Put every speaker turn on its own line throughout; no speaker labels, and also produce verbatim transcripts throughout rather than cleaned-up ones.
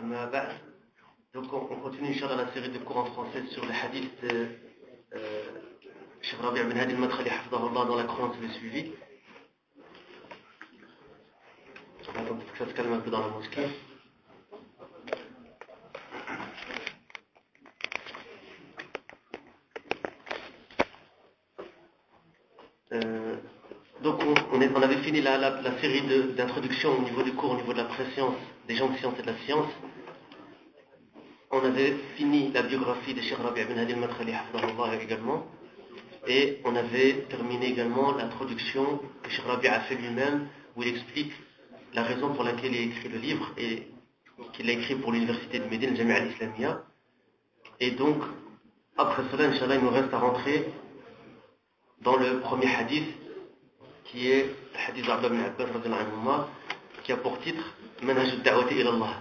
أما بعد. Donc on, on continue Inch'Allah la série de cours en français sur les hadiths de euh, Cheikh Rabi' bin Hadi al-Madkhali hafidhahullah dans la croyance et le suivi. On va attendre que ça se calme un peu dans la mosquée. Euh, donc on, on, est, on avait fini la, la, la série de, d'introduction au niveau du cours, au niveau de la préscience, des gens de science et de la science. On avait fini la biographie de Cheikh Rabi' bin Hadi al-Madkhali hafidhahullah également. Et on avait terminé également l'introduction que Cheikh Rabi' a fait lui-même, où il explique la raison pour laquelle il a écrit le livre et qu'il l'a écrit pour l'université de Médine, Jamia al-Islamiyya. Et donc, après cela, Inch'Allah, il nous reste à rentrer dans le premier hadith, qui est le hadith d'Abdullah ibn Abbas radhiyallahu anhuma, qui a pour titre Manhaj ad-da'wati ila Allah.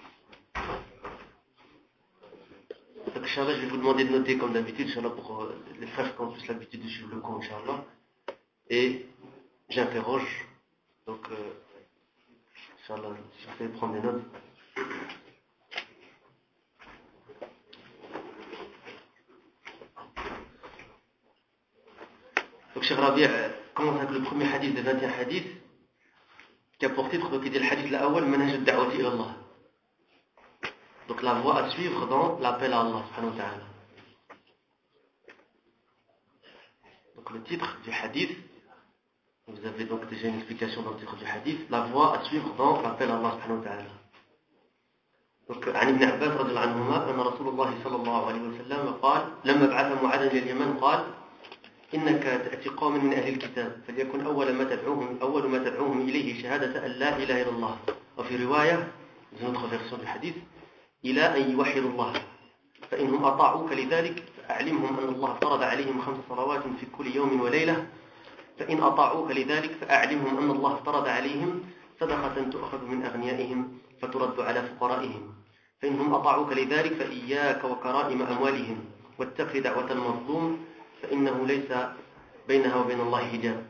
Donc, Inch'Allah, je vais vous demander de noter comme d'habitude, Inch'Allah, pour euh, les frères qui ont plus l'habitude de suivre le cours, Inch'Allah. Et j'interroge, donc, euh, Inch'Allah, si vous savez prendre des notes. Donc, Cheikh Rabi' commence avec le premier hadith des vingt et un hadiths, qui a pour titre, donc, il dit le hadith l'awwal, Manhaj ad-da'wati ila Allah. Donc, la voie à suivre dans l'appel à Allah, subhanahu wa ta'ala. Donc, le titre du hadith, vous avez donc déjà une explication dans le titre du hadith, la voie à suivre dans l'appel à Allah, subhanahu wa ta'ala. Donc, عن ابن عباس رضي الله عنهما أن رسول الله صلى الله عليه وسلم قال لما بعث معاذا إلى اليمن قال إنك تأتي قوما من أهل الكتاب فليكن أول ما تدعوهم أول ما تدعوهم إليه شهادة أن لا إله إلا الله وفي رواية dans une autre version du hadith إلى أن يوحدوا الله فإنهم أطاعوك لذلك فأعلمهم أن الله فرض عليهم خمس صلوات في كل يوم وليلة فإن أطاعوك لذلك فأعلمهم أن الله فرض عليهم صدقة تؤخذ من أغنيائهم فترد على فقرائهم فإنهم أطاعوك لذلك فإياك وكرائم أموالهم واتق دعوة المظلوم فإنه ليس بينها وبين الله حجاب.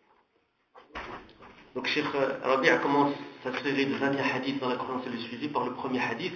Donc Cheikh Rabi' commence sa série de vingt et un hadiths dans la croyance et le suivi par le premier hadith.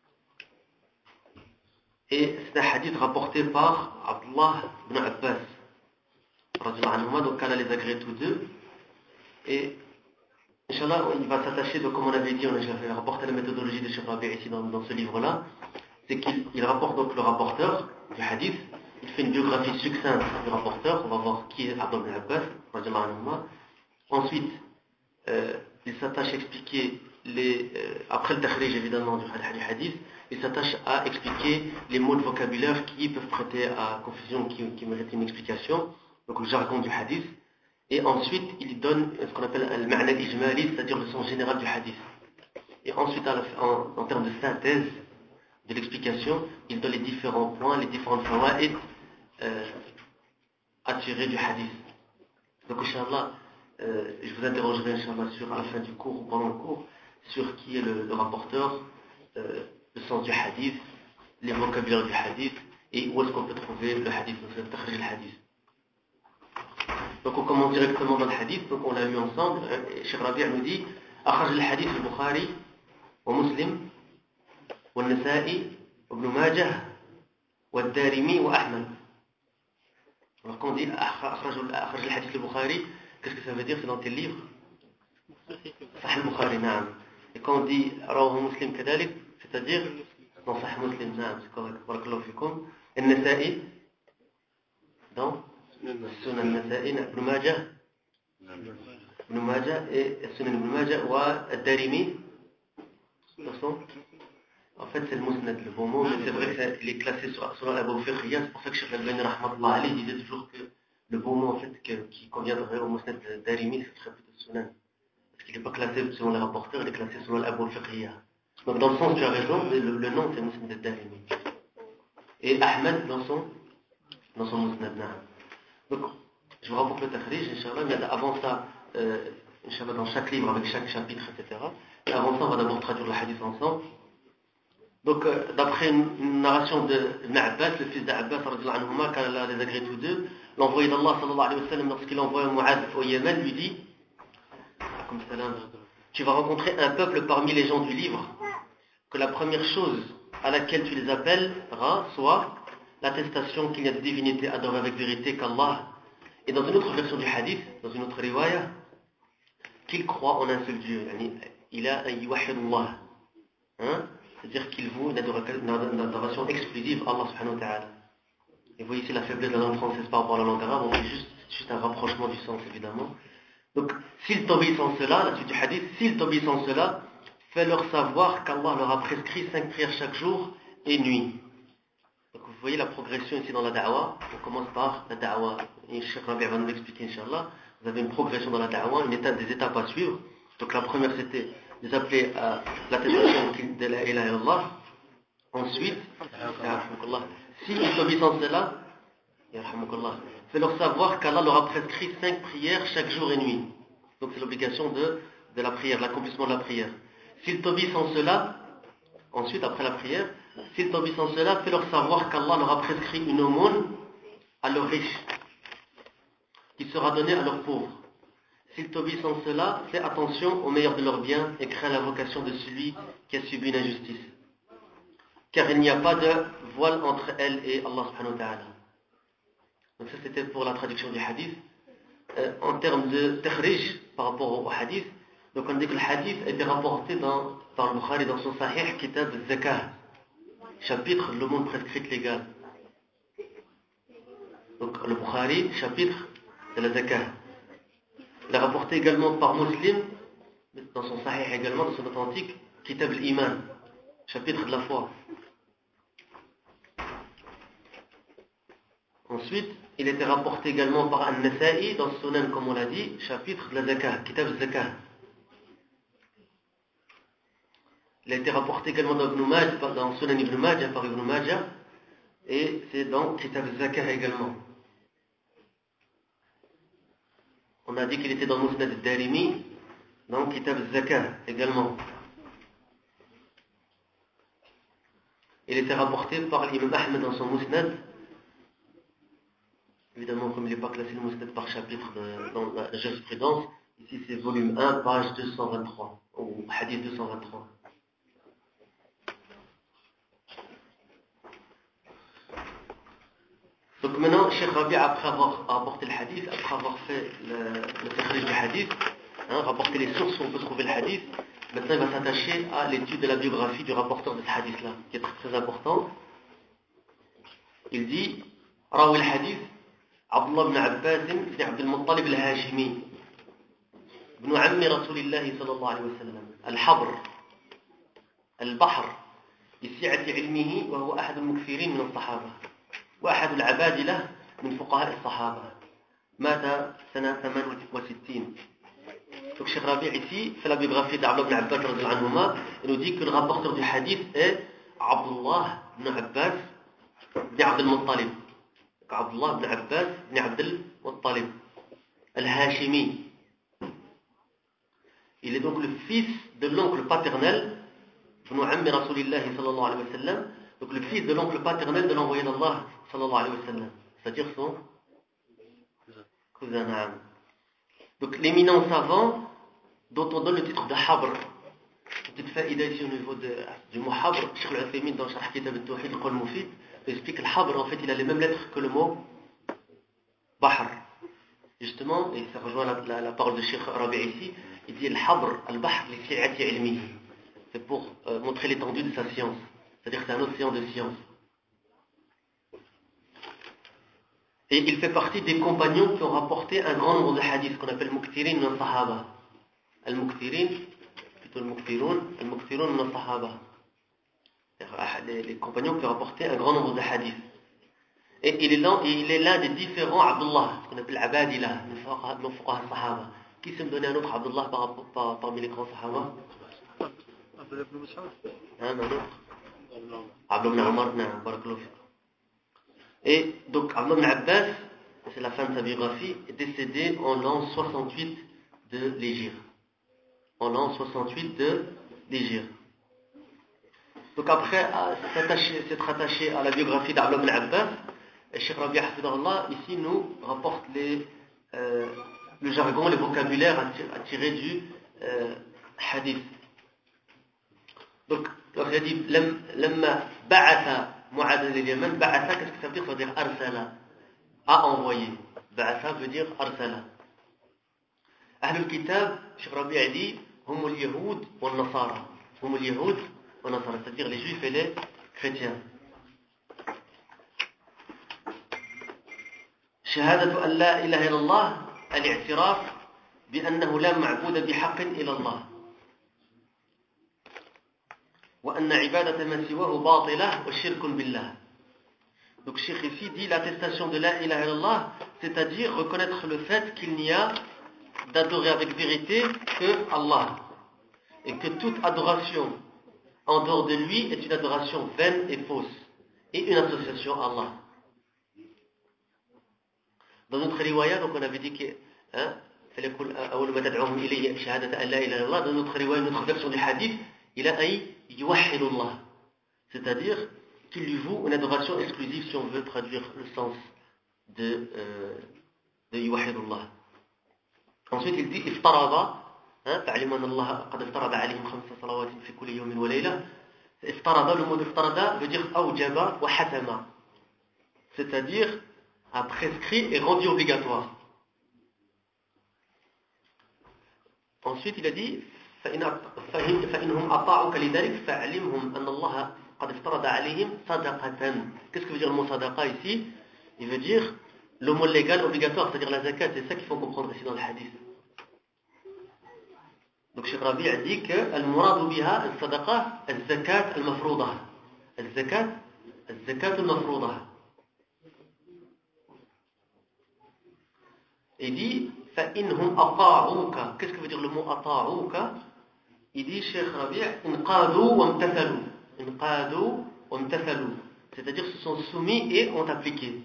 Et c'est un hadith rapporté par Abdullah ibn Abbas radhiyallahu anhuma, donc Allah les agrée tous deux. Et Inch'Allah, il va s'attacher, donc comme on avait dit, on a rapporté la méthodologie de Cheikh Rabi' ici dans, dans ce livre-là, c'est qu'il il rapporte donc le rapporteur du hadith, il fait une biographie succincte du rapporteur, on va voir qui est Abdullah ibn Abbas radhiyallahu anhuma. Ensuite, euh, il s'attache à expliquer les, euh, après le takhrij évidemment du hadith, il s'attache à expliquer les mots de vocabulaire qui peuvent prêter à confusion, qui, qui méritent une explication, donc le jargon du hadith. Et ensuite, il donne ce qu'on appelle le ma'na al-ijmali, c'est-à-dire le sens général du hadith. Et ensuite, à la, en, en termes de synthèse de l'explication, il donne les différents points, les différentes fawaïd euh, à tirer du hadith. Donc, Inch'Allah, euh, je vous interrogerai, Inch'Allah, sur, à la fin du cours ou pendant le cours, sur qui est le, le rapporteur, euh, le sens du hadith, les vocabulaires du hadith, et où est-ce qu'on peut trouver le hadith, le takhrij al-hadith. Donc on commence directement dans le hadith, donc on l'a vu ensemble. Cheikh Rabi' nous dit أخرج الحديث البخاري ومسلم والنسائي وابن ماجه والدارمي وأحمد. Alors quand on dit أخرج الحديث البخاري, qu'est-ce que ça veut dire? C'est dans quel livre? صحيح البخاري, نعم. Et quand on dit رواه مسلم كذلك, c'est-à-dire dans صحيح مسلم, نعم, c'est correct. بارك الله فيكم. النسائي dans Sunan al-Nasa'i, Ibn Majah, Ibn Majah et Sunan Ibn Majah ou Ad-Darimi. En fait, c'est le Musnad, le bon mot, mais c'est vrai qu'il est classé sur, sur l'Abu Fiqhiyya. C'est pour ça que Cheikh Al-Bani rahmatullah alayhi disait toujours que le bon mot en fait que, qui conviendrait au Musnad Ad-Darimi, ce serait plutôt Sunan. Parce qu'il n'est pas classé selon les rapporteurs, il est classé selon l'Abu Fiqhiyya. Donc dans le sens, tu as raison, mais le, le nom c'est Musnad Ad-Darimi. Et Ahmed dans son, dans son Musnad, na'am. Donc, je vous rapporte le takhrij, Inch'Allah, mais avant ça, euh, Inch'Allah, dans chaque livre, avec chaque chapitre, et cetera. Et avant ça, on va d'abord traduire le hadith ensemble. Donc, euh, d'après une, une narration de Ibn Abbas, le fils d'Abbas, radhiyallahu anhuma, qu'Allah les agrée tous deux, l'envoyé d'Allah, sallallahu alayhi wa sallam, lorsqu'il envoie Mu'adh au Yémen, lui dit, tu vas rencontrer un peuple parmi les gens du livre, que la première chose à laquelle tu les appelleras soit l'attestation qu'il y a de divinité adorée avec vérité qu'Allah, et dans une autre version du hadith, dans une autre riwaya, qu'il croit en un seul Dieu. Il a un yuwahidullah. Hein? C'est-à-dire qu'il voue une adoration exclusive à Allah subhanahu wa ta'ala. Et vous voyez ici la faiblesse de la langue française par rapport à la langue arabe, on fait juste, juste un rapprochement du sens évidemment. Donc, s'ils t'obéissent en cela, la suite du hadith, s'ils t'obéissent en cela, fais-leur savoir qu'Allah leur a prescrit cinq prières chaque jour et nuit. Donc, vous voyez la progression ici dans la da'wah. On commence par la da'wah. Et Cheikh Rabi va nous l'expliquer, Inch'Allah. Vous avez une progression dans la da'wah, une étape, des étapes à suivre. Donc, la première, c'était de les appeler à l'attestation de la ilaha illallah. Ensuite, s'ils t'obéissent en cela, fais-leur savoir qu'Allah leur a prescrit cinq prières chaque jour et nuit. Donc c'est l'obligation de, de la prière, l'accomplissement de la prière. S'ils t'obéissent en cela, ensuite après la prière, s'ils t'obéissent en cela, fais-leur savoir qu'Allah leur a prescrit une aumône à leurs riches, qui sera donnée à leurs pauvres. S'ils t'obéissent en cela, fais attention au meilleur de leurs biens et crains l'invocation de celui qui a subi une injustice. Car il n'y a pas de voile entre elle et Allah subhanahu wa ta'ala. Donc ça c'était pour la traduction du hadith. Euh, en termes de takhrij par rapport au hadith, donc on dit que le hadith a été rapporté dans, dans le Bukhari, dans son Sahih, Kitab al-Zakah, chapitre le monde prescrite légale. Donc le Bukhari, chapitre de la Zakah. Il est rapporté également par Muslim, dans son Sahih également, dans son authentique, Kitab al-Iman, chapitre de la foi. Ensuite, il était rapporté également par An-Nasa'i dans Sunan, comme on l'a dit, chapitre de la Zakah, Kitab al-Zakah. Il a été rapporté également dans, Ibn Majah, dans Sunan Ibn Majah par Ibn Majah, et c'est dans Kitab al-Zakah également. On a dit qu'il était dans Musnad al-Darimi, dans Kitab al-Zakah également. Il était rapporté par l'imam Ahmed dans son Musnad. Évidemment, comme il n'est pas classé le Musnad par chapitre de, dans la jurisprudence, ici c'est volume un, page deux cent vingt-trois, ou hadith deux cent vingt-trois. Donc maintenant, Cheikh Rabi, après avoir apporté le hadith, après avoir fait le, le takhrij du hadith, hein, rapporté les sources où on peut trouver le hadith, maintenant il va s'attacher à l'étude de la biographie du rapporteur de ce hadith-là, qui est très très important. Il dit, Rawi al-hadith, Abdullah ibn Abbas ibn Abd al-Muttalib al-Hashimi, ibn Ammi Rasulillah sallallahu alayhi wa sallam, al-Habr, al-Bahr, بسعة علمه وهو أحد المكثرين من الصحابة وأحد العبادلة من فقهاء الصحابة مات سنة ثمانية وستين. Donc Cheikh Rabi ici fait la biographie d'Abdullah ibn Abbas radhiyallahu anhuma, il nous dit que le rapporteur du hadith est Abdullah ibn Abbas ibn Abd al-Muttalib. Abdullah ibn Abbas ibn Abd al-Muttalib al-Hashimi. Il est donc le fils de l'oncle paternel ibn Ammi Rasulillah sallallahu alayhi wa sallam, donc le fils de l'oncle paternel de l'envoyé d'Allah sallallahu alayhi wa sallam, c'est-à-dire son cousin. Donc l'éminent savant dont on donne le titre de Habr. Petite faïda ici au niveau de, du mot Habr, Cheikh Al-Uthaymin dans Sharh Kitab al-Tawhid, le Qawl Mufid, il explique que le Habr en fait il a les mêmes lettres que le mot Bahr. Justement, et ça rejoint la, la, la parole de Cheikh Rabi ici, il dit le Habr, al-Bahr, li si'ati ilmihi. C'est pour euh, montrer l'étendue de sa science. C'est-à-dire que c'est un océan de science. Et il fait partie des compagnons qui ont rapporté un grand nombre de hadiths qu'on appelle Mukthirin min al-Sahaba. Al-Mukthirin, plutôt al-Mukthiroun, al-Mukthiroun min al-Sahaba. Les, les compagnons qui ont rapporté un grand nombre de hadiths. Et il est l'un, il est l'un des différents Abdullah, ce qu'on appelle Abadillah, min fuqaha al-Sahaba. Qui sait me donner un autre Abdullah par, par, parmi les grands Sahaba? Un autre. Abdullah ibn Umar, barakallahu fiqh. Et donc Abdullah ibn Abbas, c'est la fin de sa biographie, est décédé en l'an soixante-huit de l'Hégire. En l'an soixante-huit de l'Hégire. Donc après s'être attaché à la biographie d'Abdullah ibn Abbas, Cheikh Rabi Hafidahullah ici nous rapporte les, euh, le jargon, les vocabulaires à tirer du euh, hadith. Donc, donc il a dit Lamma ba'atha Mu'adh al-Yaman, ba'atha, qu'est-ce que ça veut dire? Ça veut dire arsala, a envoyé. Ba'atha veut dire arsala. Ahl al-Kitab, Cheikh Rabi a dit Hum al-Yahoud wa al-Nasara. Hum al-Yahoud wa al-Nasara, c'est-à-dire les Juifs et les chrétiens. شهادة أن لا إله إلا الله الاعتراف بأنه لا معبود بحق إلا الله وأن عبادة من سواه باطلة وشرك بالله. Donc Cheikh ici dit l'attestation de la ilaha illallah, c'est-à-dire reconnaître le fait qu'il n'y a d'adorer avec vérité que Allah et que toute adoration en dehors de lui est une adoration vaine et fausse et une association à Allah. Dans notre riwaya, donc on avait dit que hein, dans notre riwaya, notre version du hadith, il a un yuwahhidullah, c'est-à-dire qu'il lui voue une adoration exclusive, si on veut traduire le sens de, euh, de yuwahhidullah. Ensuite il dit iftarada, فاعلموا أن الله قد افترض عليهم خمس صلوات في كل يوم وليلة. Iftarada, le mot iftarada veut dire awjaba wa hatama, c'est-à-dire a prescrit et rendu obligatoire. Ensuite il a dit فإنهم أطاعوك لذلك فأعلمهم أن الله قد افترض عليهم صدقة. Qu'est-ce que veut dire le mot sadaqa ici? Il veut dire le mot légal obligatoire, c'est-à-dire la zakat. C'est ça qu'il faut comprendre ici dans le hadith. Donc Cheikh Rabi a dit que المراد بها الصدقة الزكاة المفروضة. الزكاة الزكاة المفروضة. Il dit فإنهم أطاعوك. Qu'est-ce que veut dire le mot أطاعوك? Il dit Cheikh Rabi' انقادوا وامتثلوا. انقادوا وامتثلوا, c'est-à-dire se sont soumis et ont appliqué.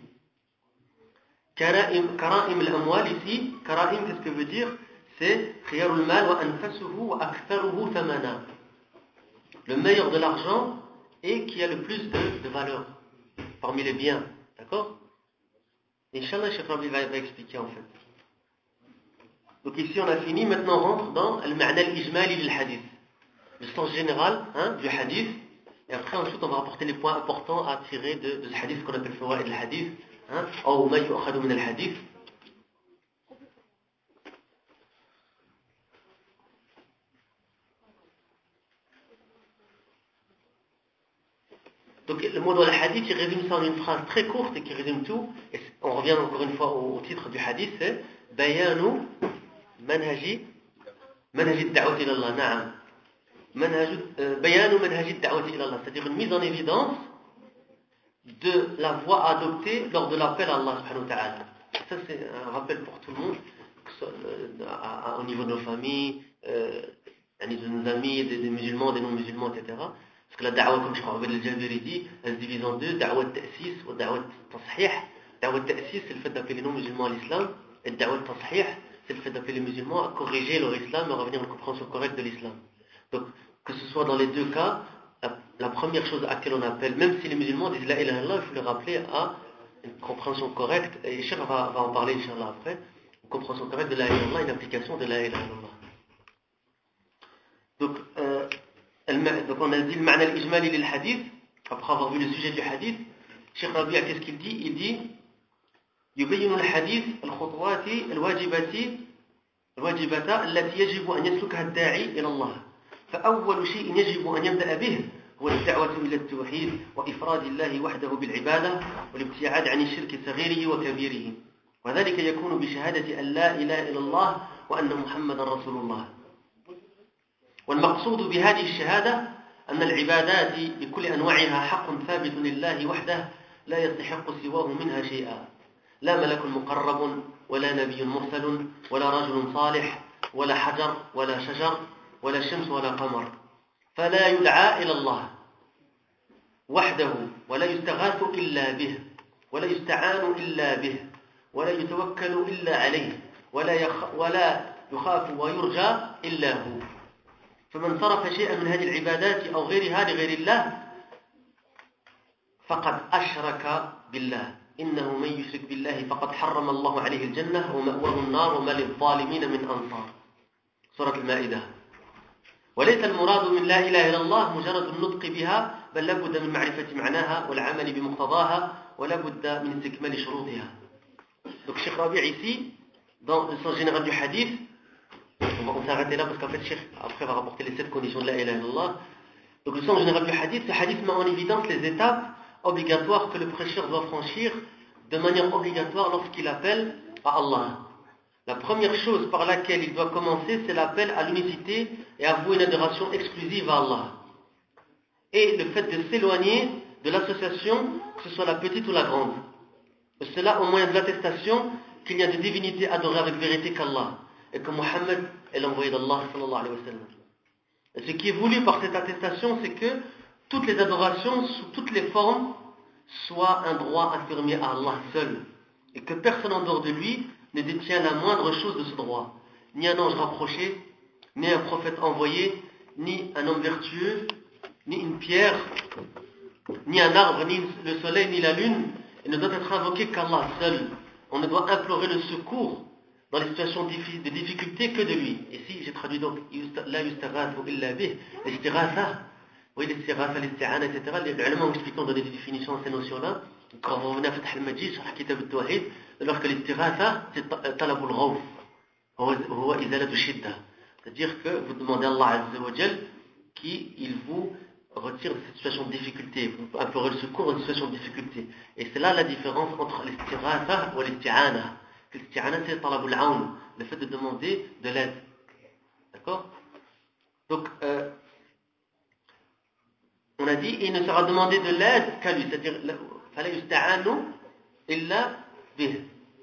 كرائم كرائم الأموال ici, كرائم qu'est-ce que veut dire? C'est خيار المال وأنفسه وأكثره ثمنا. Le meilleur de l'argent et qui a le plus de, de valeur parmi les biens. D'accord? Inch'Allah, Cheikh Rabi va, va expliquer en fait. Donc ici on a fini, maintenant on rentre dans le ma'na al-ijmali lil hadith, le sens général hein, du hadith, et après ensuite on va rapporter les points importants à tirer de, de ce hadith qu'on appelle fawaid al-hadith, hein, ou ma yu'khadhu min al-hadith. Donc le mot dans le hadith, il résume ça en une phrase très courte et qui résume tout, et on revient encore une fois au, au titre du hadith, c'est bayanu منهج منهج الدعوة إلى الله. نعم منهج بيان منهج الدعوة إلى الله, c'est-à-dire une mise en évidence de la voie adoptée lors de l'appel à Allah subhanahu wa ta'ala. Ça c'est un rappel pour tout le monde, que ce soit au niveau de nos familles, euh, de nos amis, des, des musulmans, des non-musulmans, et cetera. Parce que la da'wa, comme Cheikh Abed al-Jabiri dit, elle se divise en deux, da'wa al-ta'sis ou da'wa al-tasihih. Da'wa al-ta'sis, c'est le fait d'appeler les non-musulmans à l'islam, et da'wa al-tasihih, c'est le fait d'appeler les musulmans à corriger leur islam et à revenir à une compréhension correcte de l'islam. Donc, que ce soit dans les deux cas, la, la première chose à laquelle on appelle, même si les musulmans disent la ilaha illallah, il faut les rappeler à une compréhension correcte, et Cheikh va, va en parler, Inch'Allah, après, une compréhension correcte de la ilaha illallah, une application de la ilaha illallah. Donc, euh, donc, on a dit le ma'na al-ijmali lil hadith, après avoir vu le sujet du hadith, Cheikh Rabi'a, qu'est-ce qu'il dit? Il dit يبين الحديث الخطوات الواجبات الواجبة التي يجب أن يسلكها الداعي إلى الله. فأول شيء يجب أن يبدأ به هو الدعوة إلى التوحيد وإفراد الله وحده بالعبادة والابتعاد عن الشرك صغيره وكبيره, وذلك يكون بشهادة أن لا إله إلا الله وأن محمدا رسول الله. والمقصود بهذه الشهادة أن العبادات بكل أنواعها حق ثابت لله وحده لا يستحق سواه منها شيئا, لا ملك مقرب ولا نبي مرسل ولا رجل صالح ولا حجر ولا شجر ولا شمس ولا قمر, فلا يدعى إلى الله وحده ولا يستغاث إلا به ولا يستعان إلا به ولا يتوكل إلا عليه ولا, يخ ولا يخاف ويرجى إلا هو. فمن صرف شيئا من هذه العبادات أو غيرها لغير الله فقد أشرك بالله, إنه من يشرك بالله فقد حرم الله عليه الجنة ومأواه النار وما للظالمين من أنصار. سورة المائدة. وليس المراد من لا إله إلا الله مجرد النطق بها بل لابد من معرفة معناها والعمل بمقتضاها ولابد من استكمال شروطها. Donc Cheikh Rabi' ici, dans le sens général du hadith, on va s'arrêter là parce qu'en fait Cheikh après va rapporter les sept conditions de la ilaha illallah. Donc le sens général du hadith, ce hadith met en évidence les étapes obligatoires que le prêcheur doit franchir de manière obligatoire lorsqu'il appelle à Allah. La première chose par laquelle il doit commencer, c'est l'appel à l'unicité et avouer une adoration exclusive à Allah. Et le fait de s'éloigner de l'association, que ce soit la petite ou la grande. Et cela au moyen de l'attestation qu'il n'y a de divinité adorée avec vérité qu'Allah. Et que Mohammed est l'envoyé d'Allah sallallahu alayhi wa sallam. Et ce qui est voulu par cette attestation, c'est que toutes les adorations, sous toutes les formes, soient un droit affirmé à Allah seul. Et que personne en dehors de lui ne détient la moindre chose de ce droit. Ni un ange rapproché, ni un prophète envoyé, ni un homme vertueux, ni une pierre, ni un arbre, ni le soleil, ni la lune. Il ne doit être invoqué qu'Allah seul. On ne doit implorer le secours dans les situations de difficulté que de lui. Ici, j'ai traduit donc la yustaghathu illa bih, l'istighatha, oui, l'istighatha, l'isti'ana, et cetera. Les ulama ont expliqué, ont donné des définitions à ces notions-là. Quand vous venez à Fath al-Majid, sur la Kitab al-Tawhid, alors que l'istighatha, c'est talab al-ghawf, huwa izalatu shidda. C'est-à-dire que vous demandez à Allah Azza wa Jal qu'il vous retire de cette situation de difficulté, vous implorez le secours dans une situation de difficulté. Et c'est là la différence entre l'istighatha et l'isti'ana. L'isti'ana, c'est talab al-awn, le fait de demander de l'aide. D'accord? Donc, euh, on a dit, il ne sera demandé de l'aide qu'à lui, c'est-à-dire, fala yusta'anu illa bih.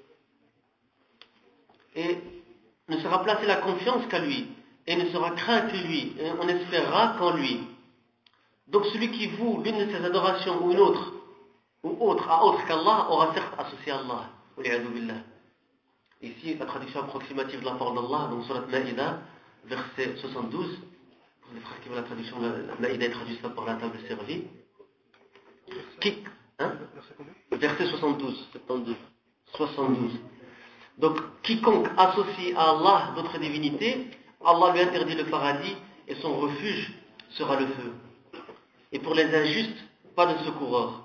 Et ne sera placé la confiance qu'à lui, et ne sera craint que lui, et on espérera qu'en lui. Donc celui qui voue l'une de ses adorations ou une autre, ou autre à autre qu'Allah, aura certes associé à Allah. Wal'iyadu billah. Ici, la traduction approximative de la parole d'Allah, donc Surat Maïda, verset soixante-douze. Pour les frères qui veulent la traduction, la Maïda est traduite par la table servie. Qui, hein? Verset soixante-douze, soixante-douze. soixante-douze. Donc, quiconque associe à Allah d'autres divinités, Allah lui interdit le paradis et son refuge sera le feu. Et pour les injustes, pas de secoureur.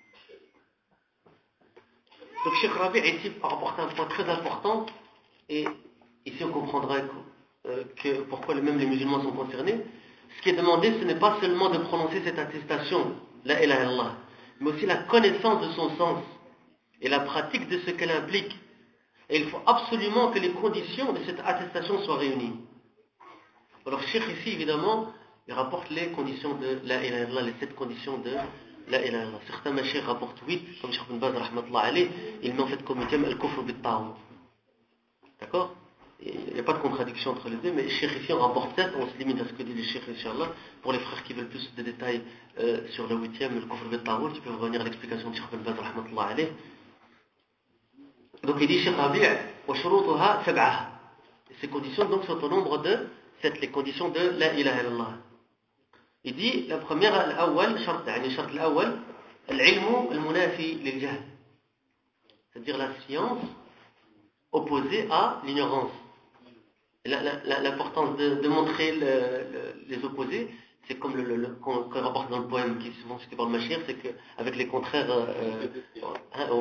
Donc, Cheikh Rabi' ici a rapporté un point très important, et ici on comprendra que, euh, que pourquoi même les musulmans sont concernés. Ce qui est demandé, ce n'est pas seulement de prononcer cette attestation, la ilaha illallah, mais aussi la connaissance de son sens et la pratique de ce qu'elle implique. Et il faut absolument que les conditions de cette attestation soient réunies. Alors, Cheikh ici, évidemment, il rapporte les conditions de la ilaha illallah, les sept conditions de la ilaha illallah. Certains machers rapportent huit, comme Cheikh Ibn Baz, rahmatullah alayh, il met en fait comme huitième al-kufr bit-ta'awud. D'accord? Il n'y a pas de contradiction entre les deux, mais Cheikh ici on rapporte sept, on se limite à ce que dit le Cheikh, Inch'Allah. Pour les frères qui veulent plus de détails euh, sur le huitième, le kufr bit-ta'awud, ils peuvent revenir à l'explication de Cheikh Ibn Baz, rahmatullah alayh. Donc il dit Cheikh Rabi' wa shurutuha sab'ah. Ces conditions donc sont au nombre de sept, les conditions de la ilaha illallah. Il dit la première, l'awwal, shart, yani shart l'awwal, l'ilmu al-munafi lil-jahl. C'est-à-dire la science opposée à l'ignorance. La, la, la, l'importance de, de montrer le, le, les opposés, c'est comme le, le, le, qu'on, qu'on rapporte dans le poème qui est souvent cité par le Machir, c'est qu'avec les contraires, euh, hein,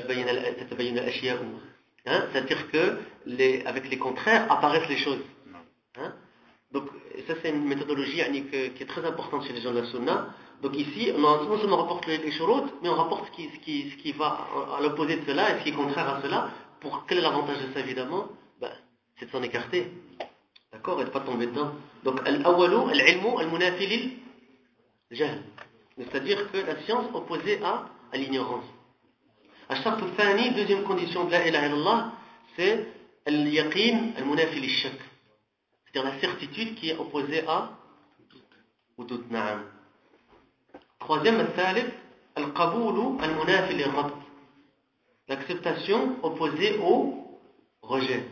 hein, c'est-à-dire que les, avec les contraires apparaissent les choses. Hein? Donc ça c'est une méthodologie yani, que, qui est très importante chez les gens de la Sunna. Donc ici, on non seulement rapporte les, les shurut, mais on rapporte ce qui, ce, qui, ce qui va à l'opposé de cela et ce qui est contraire à cela. Pour quel est l'avantage de ça évidemment? Ben, c'est de s'en écarter. D'accord? Et de ne pas tomber dedans. Donc, al-awwalu, al-ilmu, al-munafi lil-jahl. C'est-à-dire que la science opposée à, à l'ignorance. Ash-shart al-thani, deuxième condition de la ilaha illallah, c'est al-yaqin, al-munafi lil-shak. C'est-à-dire la certitude qui est opposée à au doute. Na'am. Troisième, al-thalith, al-qaboulu, al-munafi lil-rabt. L'acceptation opposée au rejet.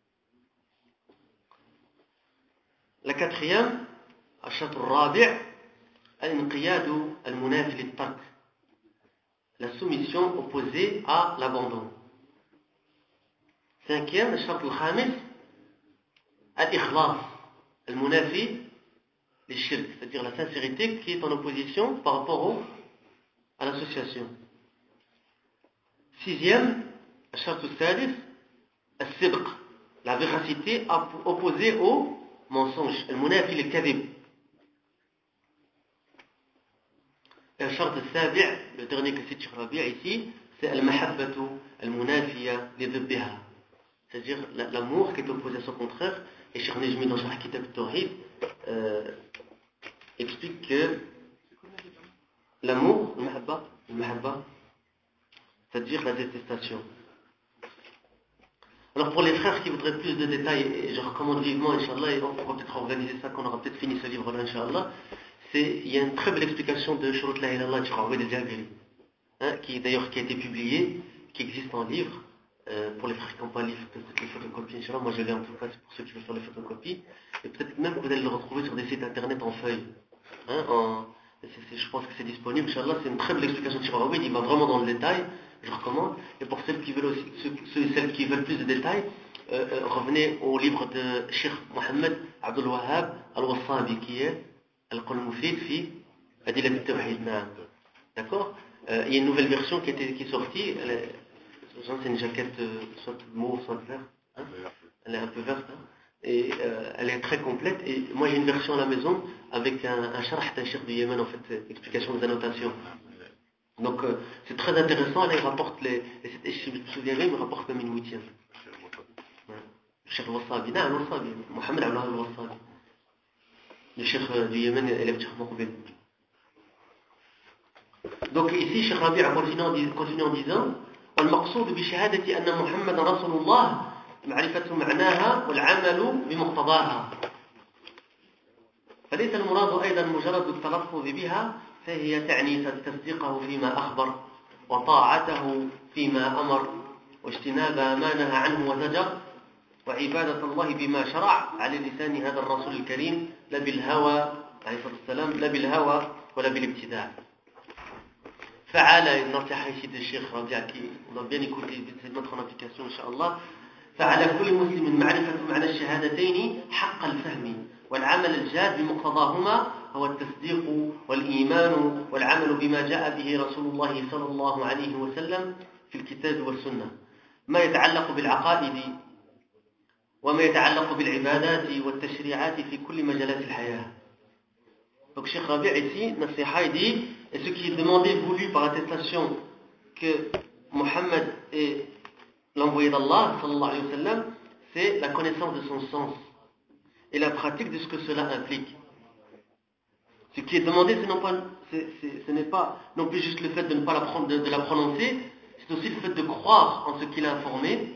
La quatrième, الشرط الرابع الانقياد المنافي للترك. La soumission opposée à l'abandon. Cinquième, الشرط الخامس الإخلاص المنافي les shirk, c'est-à-dire la sincérité qui est en opposition par rapport au, à l'association. Sixième, الشرط السادس الصدق, la véracité opposée au mensonge, المنافي للكذب. Et le شرط السابع, le dernier que cite Cheikh Rabi' ici, c'est المحبة المنافية لضدها, c'est-à-dire l'amour qui est opposé à son contraire. Et Cheikh Nejmi dans Sharh Kitab al-Tawhid euh, explique que l'amour, المحبة, المحبة, c'est-à-dire la détestation. Alors pour les frères qui voudraient plus de détails, et je recommande vivement, Inch'Allah, et on pourra peut-être organiser ça quand on aura peut-être fini ce livre-là, Inch'Allah, c'est, il y a une très belle explication de Shurut la ilaha illallah de Cheikh Aoued el-Jabiri, hein, qui d'ailleurs qui a été publié, qui existe en livre, euh, pour les frères qui n'ont pas le livre, peut-être les photocopies, Inch'Allah, moi je l'ai en tout cas, c'est pour ceux qui veulent faire les photocopies, et peut-être même que vous allez le retrouver sur des sites internet en feuilles, hein, en, c'est, c'est, je pense que c'est disponible, Inch'Allah, c'est une très belle explication de Cheikh Aoued, il va vraiment dans le détail. Je recommande. Et pour celles qui veulent aussi, ceux, ceux et celles qui veulent plus de détails, euh, euh, revenez au livre de Cheikh Mohammed Abdul Wahhab Al-Wassabi, qui est Al-Qawl Mufid fi Adilat al-Tawhid. D'accord? euh, Il y a une nouvelle version qui, était, qui est sortie. Elle est, c'est une jaquette euh, soit mauve, soit verte. Hein? Elle est un peu verte. Hein? Et euh, elle est très complète. Et moi j'ai une version à la maison avec un, un sharh d'un cheikh du Yémen, en fait, explication des annotations. Donc euh, c'est très intéressant, là il rapporte les... Et si je me souviens bien, il me rapporte même une huitième. Ouais. Le cheikh al-Wassabi, non, al-Wassabi, Mohamed Abdullah al-Wassabi. Le cheikh du Yémen, élève cheikh Mokhbil. Donc ici, Cheikh Rabi' a continué en disant والمقصود بشهادة أن محمد رسول الله معرفة معناها والعمل بمقتضاها فليس المراد أيضا مجرد التلفظ بها فهي تعني تصديقه فيما أخبر وطاعته فيما أمر واجتناب ما نهى عنه وزجر وعبادة الله بما شرع على لسان هذا الرسول الكريم لا بالهوى عليه الصلاة والسلام لا بالهوى ولا بالابتداع. فعلى النصيحة ici de Cheikh Rabi' qui on doit bien écouter, c'est de mettre en application Inch'Allah. فعلى كل مسلم معرفة معنى الشهادتين حق الفهم والعمل الجاد بمقتضاهما هو التصديق والإيمان والعمل بما جاء به رسول الله صلى الله عليه وسلم في الكتاب والسنة ما يتعلق بالعقائد وما يتعلق بالعبادات والتشريعات في كل مجالات الحياة. Donc Cheikh Rabi' ici, Nasiha dit, et ce qui est demandé, voulu par attestation que Mohammed est l'envoyé d'Allah, sallallahu alayhi wa sallam, c'est la connaissance de son sens et la pratique de ce que cela implique. Ce qui est demandé, c'est non pas, c'est, c'est, ce n'est pas non plus juste le fait de ne pas la, de, de la prononcer, c'est aussi le fait de croire en ce qu'il a informé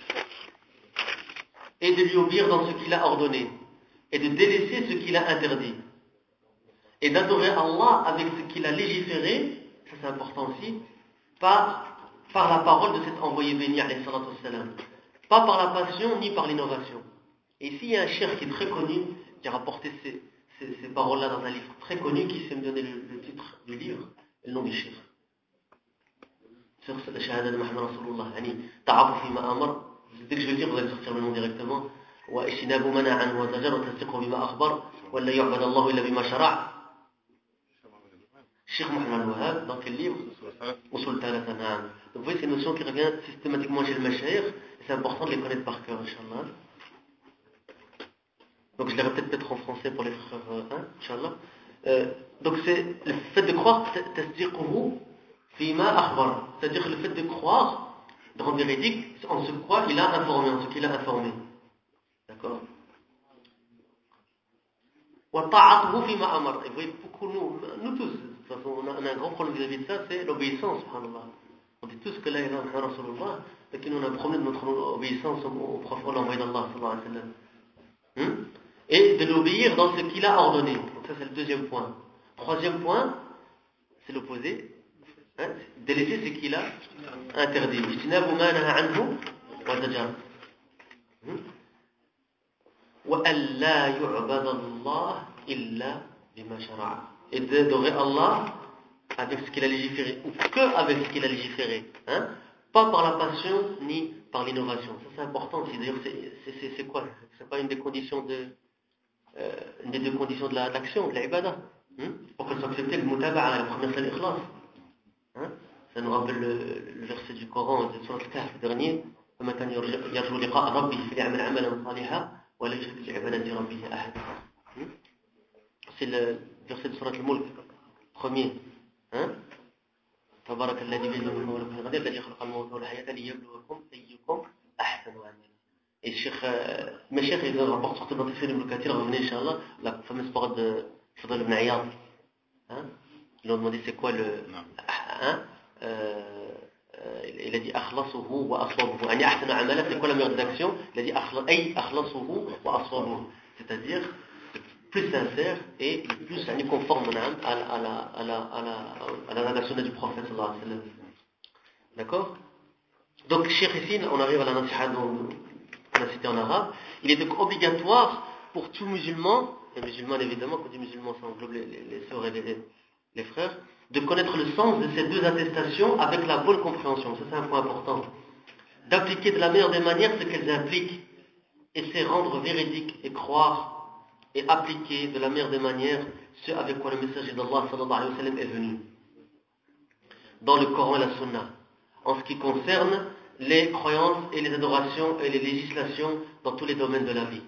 et de lui obéir dans ce qu'il a ordonné et de délaisser ce qu'il a interdit et d'adorer Allah avec ce qu'il a légiféré, ça c'est important aussi, par, par la parole de cet envoyé béni, alayhi salatu wassalam, pas par la passion ni par l'innovation. Et ici il y a un cheikh qui est très connu, qui a rapporté ces, ces, ces paroles-là dans un livre très connu, qui sait me donner le, le titre du livre et le nom du cheikh. Sur la shahada de Muhammad Rasulullah, yani ta'afu fima amar, dès que je vais le dire vous allez sortir le nom directement. Wa ishinabu mana an wa zajar wa tasdiqu bima akhbar wa la yu'bad Allah illa bima shara'. Cheikh Mohamed Al-Wahhab, dans quel livre? Usul Thalatha. Donc vous voyez, c'est une notion qui revient systématiquement chez le Mashaykh, et c'est important de les connaître par cœur, Inch'Allah. Donc je les répète peut-être en français pour les frères, hein, Inch'Allah. Euh, donc c'est le fait de croire, tasdiquhu fima akhbar, c'est-à-dire le fait de croire, de rendre véridique en ce quoi il a informé, en ce qu'il a informé. D'accord? Et vous voyez, beaucoup, nous, nous tous, de toute façon, on a, on a un grand problème vis-à-vis de ça, c'est l'obéissance, subhanallah. On dit tous que là, il y a un Rasulullah, mais qu'on a un problème de notre obéissance au, au prophète, l'envoyé d'Allah, sallallahu alayhi wa sallam. Hum? Et de l'obéir dans ce qu'il a ordonné. Donc ça, c'est le deuxième point. Troisième point, c'est l'opposé. Hein? Délaisser ce qu'il a interdit. وَأَلَّا يُعْبَدَ اللَّهِ إِلَّا بِمَا شَرَعَ. Et d'adorer Allah avec ce qu'il a légiféré, ou que avec ce qu'il a légiféré, hein? Pas par la passion ni par l'innovation. Ça c'est important aussi. D'ailleurs, c'est, c'est, c'est, c'est quoi? C'est pas une des conditions de, euh, une des deux conditions de la- de l'action, de l'ibada. Hein? Pour qu'elle soit acceptée, le mutaba'a, la première c'est l'ikhlas. Hein? Ça nous rappelle le, le verset du Coran, de Surat al-Kahf, le dernier. فَمَنْ كَانَ يَرْجُو لِقَاءَ رَبِّهِ فَلْيَعْمَلْ عَمَلًا صَالِحًا وَلَا يُشْرِكْ بِعِبَادَةِ رَبِّهِ أَحَدًا. C'est le verset de Surat al-Mulk, premier. Hein? تبارك الذي بيده الملك القدير الذي خلق الموت والحياة ليبلوكم أيكم أحسن عملا. Et Cheikh, euh, mes cheikhs, ils rapportent surtout dans Tafsir Ibn Kathir, revenez Inch'Allah, la fameuse parole de Fadl ibn Iyad. Hein? Ils ont demandé c'est quoi le. Hein? Euh, euh, il a dit Akhlasuhu wa aswabuhu. Yani ahsana amala, c'est quoi la meilleure des actions? Il a dit Ay akhlasuhu wa aswabuhu. C'est-à-dire le plus sincère et le plus yani, conforme à la, à la, à la, à la, à la, à la sunna du prophète sallallahu alayhi wa sallam. D'accord? Donc, Cheikh ici, on arrive à la nasiha dont on a cité en arabe. Il est donc obligatoire pour tout musulman, et musulman évidemment, quand on dit musulman, ça englobe les, les, les sœurs et les, les frères, de connaître le sens de ces deux attestations avec la bonne compréhension. Ça, c'est un point important. D'appliquer de la meilleure des manières ce qu'elles impliquent, et c'est rendre véridique et croire et appliquer de la meilleure des manières ce avec quoi le messager d'Allah sallallahu alayhi wa sallam est venu. Dans le Coran et la Sunna. En ce qui concerne les croyances et les adorations et les législations dans tous les domaines de la vie.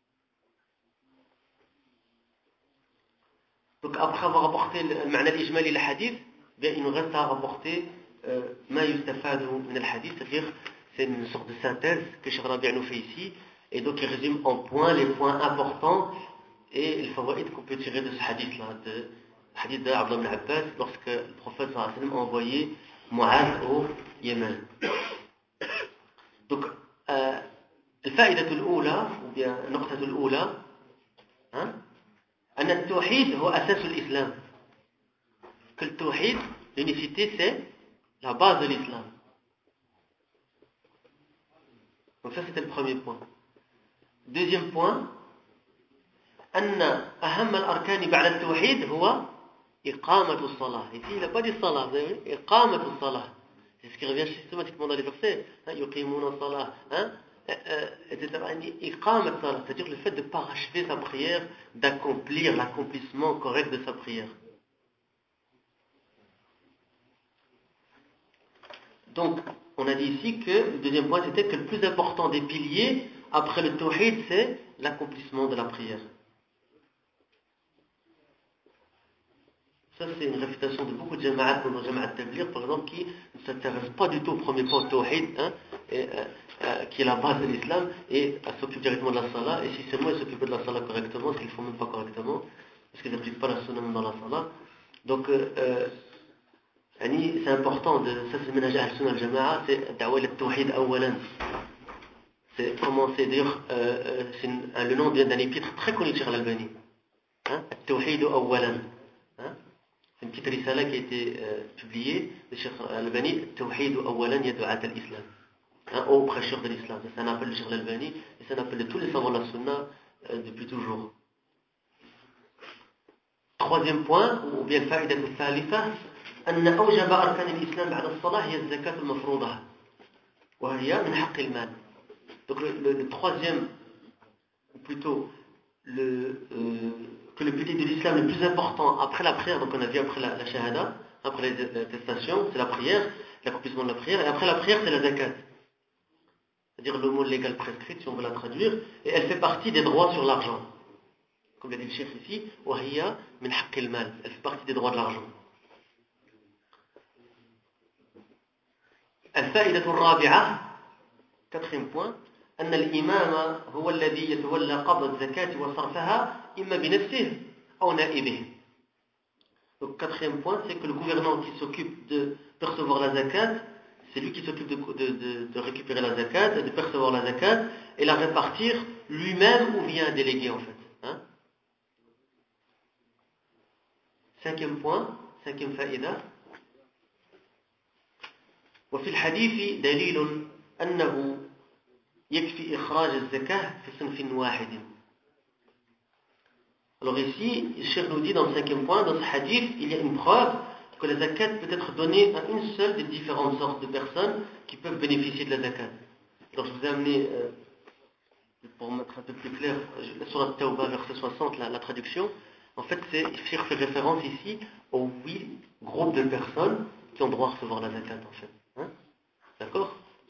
Donc après avoir rapporté le ma'na al-ijmali le hadith, bien il nous reste à rapporter ma yustafadu min al-hadith, c'est-à-dire c'est une sorte de synthèse que Cheikh Rabi' nous fait ici, et donc il résume en points les points importants et les fawaïd qu'on peut tirer de ce hadith-là, de hadith d'Abdullah ibn Abbas, lorsque le prophète sallallahu alayhi wa sallam a envoyé Mu'adh au Yémen. Donc, euh, الفائدة الأولى ou bien النقطة الأولى hein, أن التوحيد هو أساس الإسلام. Que le tawhid, l'unicité, c'est la base de l'islam. Donc ça c'était le premier point. Deuxième point, أن أهم الأركان بعد التوحيد هو إقامة الصلاة. Ici il n'a pas dit salat, vous avez vu? إقامة الصلاة. C'est ce qui revient systématiquement dans les versets. يقيمون الصلاة, hein, et cetera. إقامة الصلاة, c'est-à-dire le fait de parachever sa prière, d'accomplir l'accomplissement correct de sa prière. Donc, on a dit ici que le deuxième point c'était que le plus important des piliers après le tawhid, c'est l'accomplissement de la prière. Ça, c'est une réfutation de beaucoup de jama'at, comme le jama'at tabligh, par exemple, qui ne s'intéressent pas du tout au premier point, au tawhid, hein, et, euh, euh, qui est la base de l'islam, et à s'occuper directement de la salat, et si seulement ils s'occupent de la salat correctement, ce qu'ils ne font même pas correctement, parce qu'ils n'appliquent pas la sunna dans la salat. Donc, euh, euh, c'est important, de, ça c'est le ménage al-sunnah al-jama'a, c'est da'wa al-tawhid awalan. C'est commencer, d'ailleurs, euh, c'est un, le nom d'un épître très connu de Cheikh al-Albani. Hein, al-tawhid awalan. Hein? C'est une petite risala qui a été euh, publiée de Cheikh al-Albani, Tawhid awalan yadu'at al-Islam. Hein, au prêcheur de l'islam. C'est un appel de Cheikh al-Albani et c'est un appel de tous les savants de la sunna euh, depuis toujours. Troisième point, ou bien le fa'idat al-thalitha, أن أوجب أركان الإسلام بعد الصلاة هي الزكاة المفروضة وهي من حق المال. Donc le, le, le troisième, ou plutôt le, euh, que le pilier de l'islam le plus important après la prière, donc on a vu après la, la shahada, après l'attestation, c'est la prière, l'accomplissement de la prière, et après la prière c'est la zakat, c'est-à-dire le mot légal prescrit si on veut la traduire, et elle fait partie des droits sur l'argent, comme l'a dit le chef ici, وهي من حق المال, elle fait partie des droits de l'argent. الفائدة الرابعة, quatrième point, أن الإمام هو الذي يتولى قبض الزكاة وصرفها إما بنفسه أو نائبه. Donc quatrième point, c'est que le gouvernant qui s'occupe de percevoir la zakat, c'est lui qui s'occupe de, de, de, de récupérer la zakat, de percevoir la zakat et la répartir lui-même ou via un délégué en fait. Hein? Cinquième point, cinquième faïda. وفي الحديث دليل أنه يكفي إخراج الزكاة في صنف واحد. Alors ici, le cheikh nous dit dans le cinquième point, dans ce hadith, il y a une preuve que la zakat peut être donnée à une seule des différentes sortes de personnes qui peuvent bénéficier de la zakat. Alors je vous ai amené euh, pour mettre un peu plus clair, sur la Tawbah, verset soixante, la, la traduction, en fait, c'est, Cheikh fait référence ici aux huit groupes de personnes qui ont droit à recevoir la zakat, en fait. Hein? D'accord?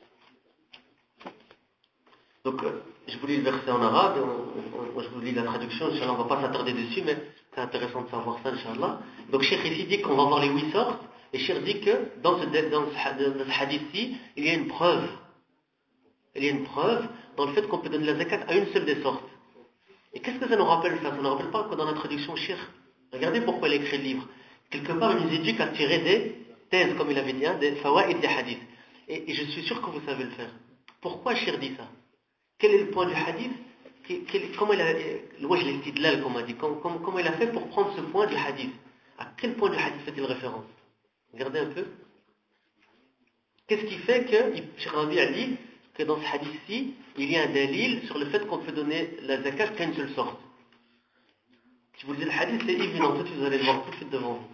Donc, euh, je vous lis le verset en arabe, et on, on, je vous lis la traduction, Inch'Allah, on ne va pas s'attarder dessus, mais c'est intéressant de savoir ça, Inch'Allah. Donc, Cheikh ici dit qu'on va voir les huit sortes, et Cheikh dit que dans ce, dans ce, dans ce hadith-ci, il y a une preuve. Il y a une preuve dans le fait qu'on peut donner la zakat à une seule des sortes. Et qu'est-ce que ça nous rappelle ça? Ça ne nous rappelle pas que dans l'introduction, Cheikh, regardez pourquoi il a écrit le livre. Quelque part, il nous éduque à tirer des thèses, comme il avait dit, hein, des fawaïd des hadiths. Et, et je suis sûr que vous savez le faire. Pourquoi Cheikh dit ça? Quel est le point du hadith? Quel, comment il a, l'ouaj l'istidlal, comme on a dit, comment, comment il a fait pour prendre ce point du hadith? À quel point du hadith fait-il référence? Regardez un peu. Qu'est-ce qui fait que Cheikh Rabi a dit que dans ce hadith-ci, il y a un dalil sur le fait qu'on peut donner la zakat qu'à une seule sorte? Si vous lisez le hadith, c'est évident, tout de suite vous allez le voir tout de suite devant vous.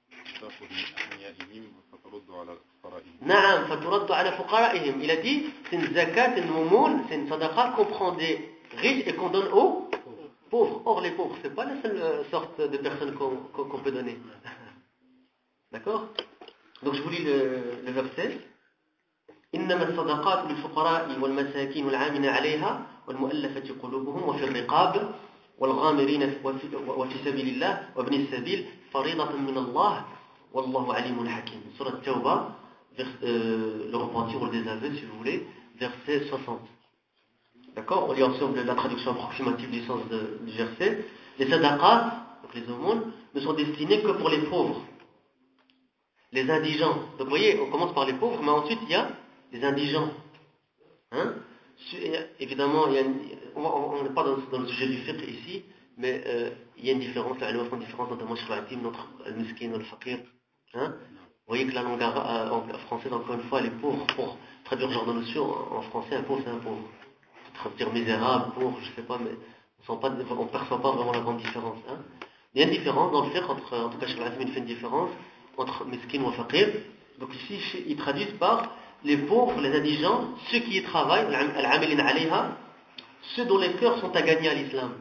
Naam, faturaddu ala fuqara'ihim. Il a dit, c'est une zakat, c'est une moumoun, c'est une sadaqa qu'on prend des riches et qu'on donne aux pauvres. Or, les pauvres, c'est pas la seule sorte de personnes qu'on, qu'on, qu'on peut donner. D'accord? Donc, je vous lis le, le verset. إنما الصدقات للفقراء والمساكين والعاملين عليها والمؤلفة قلوبهم وفي الرقاب والغامرين وفي سبيل الله وابن السبيل فريضة من الله والله عليم حكيم. Surah Tawbah, le repentir ou le désaveu si vous voulez, verset soixante. D'accord? On lit ensemble la traduction approximative du sens de, du verset. Les sadaqat, donc les aumônes, ne sont destinées que pour les pauvres, les indigents. Donc vous voyez, on commence par les pauvres, mais ensuite il y a les indigents. Hein? Évidemment, il y a une, on n'est pas dans, dans le sujet du fiqh ici, mais euh, il y a une différence, il y a une différence notamment sur l'intime, notre al-miskin ou le faqir. Hein? Vous voyez que la langue euh, en français, encore une fois, elle est pauvre. Pour traduire ce genre de notion, en français, un pauvre, c'est un pauvre. Pour dire misérable, pauvre, je ne sais pas, mais on ne perçoit pas vraiment la grande différence. Hein? Il y a une différence dans le fiqh, entre, en tout cas, sur l'intime, il fait une différence entre miskin ou faqir. Donc ici, ils traduisent par les pauvres, les indigents, ceux qui y travaillent, al-amilin alayha, ceux dont les cœurs sont à gagner à l'islam.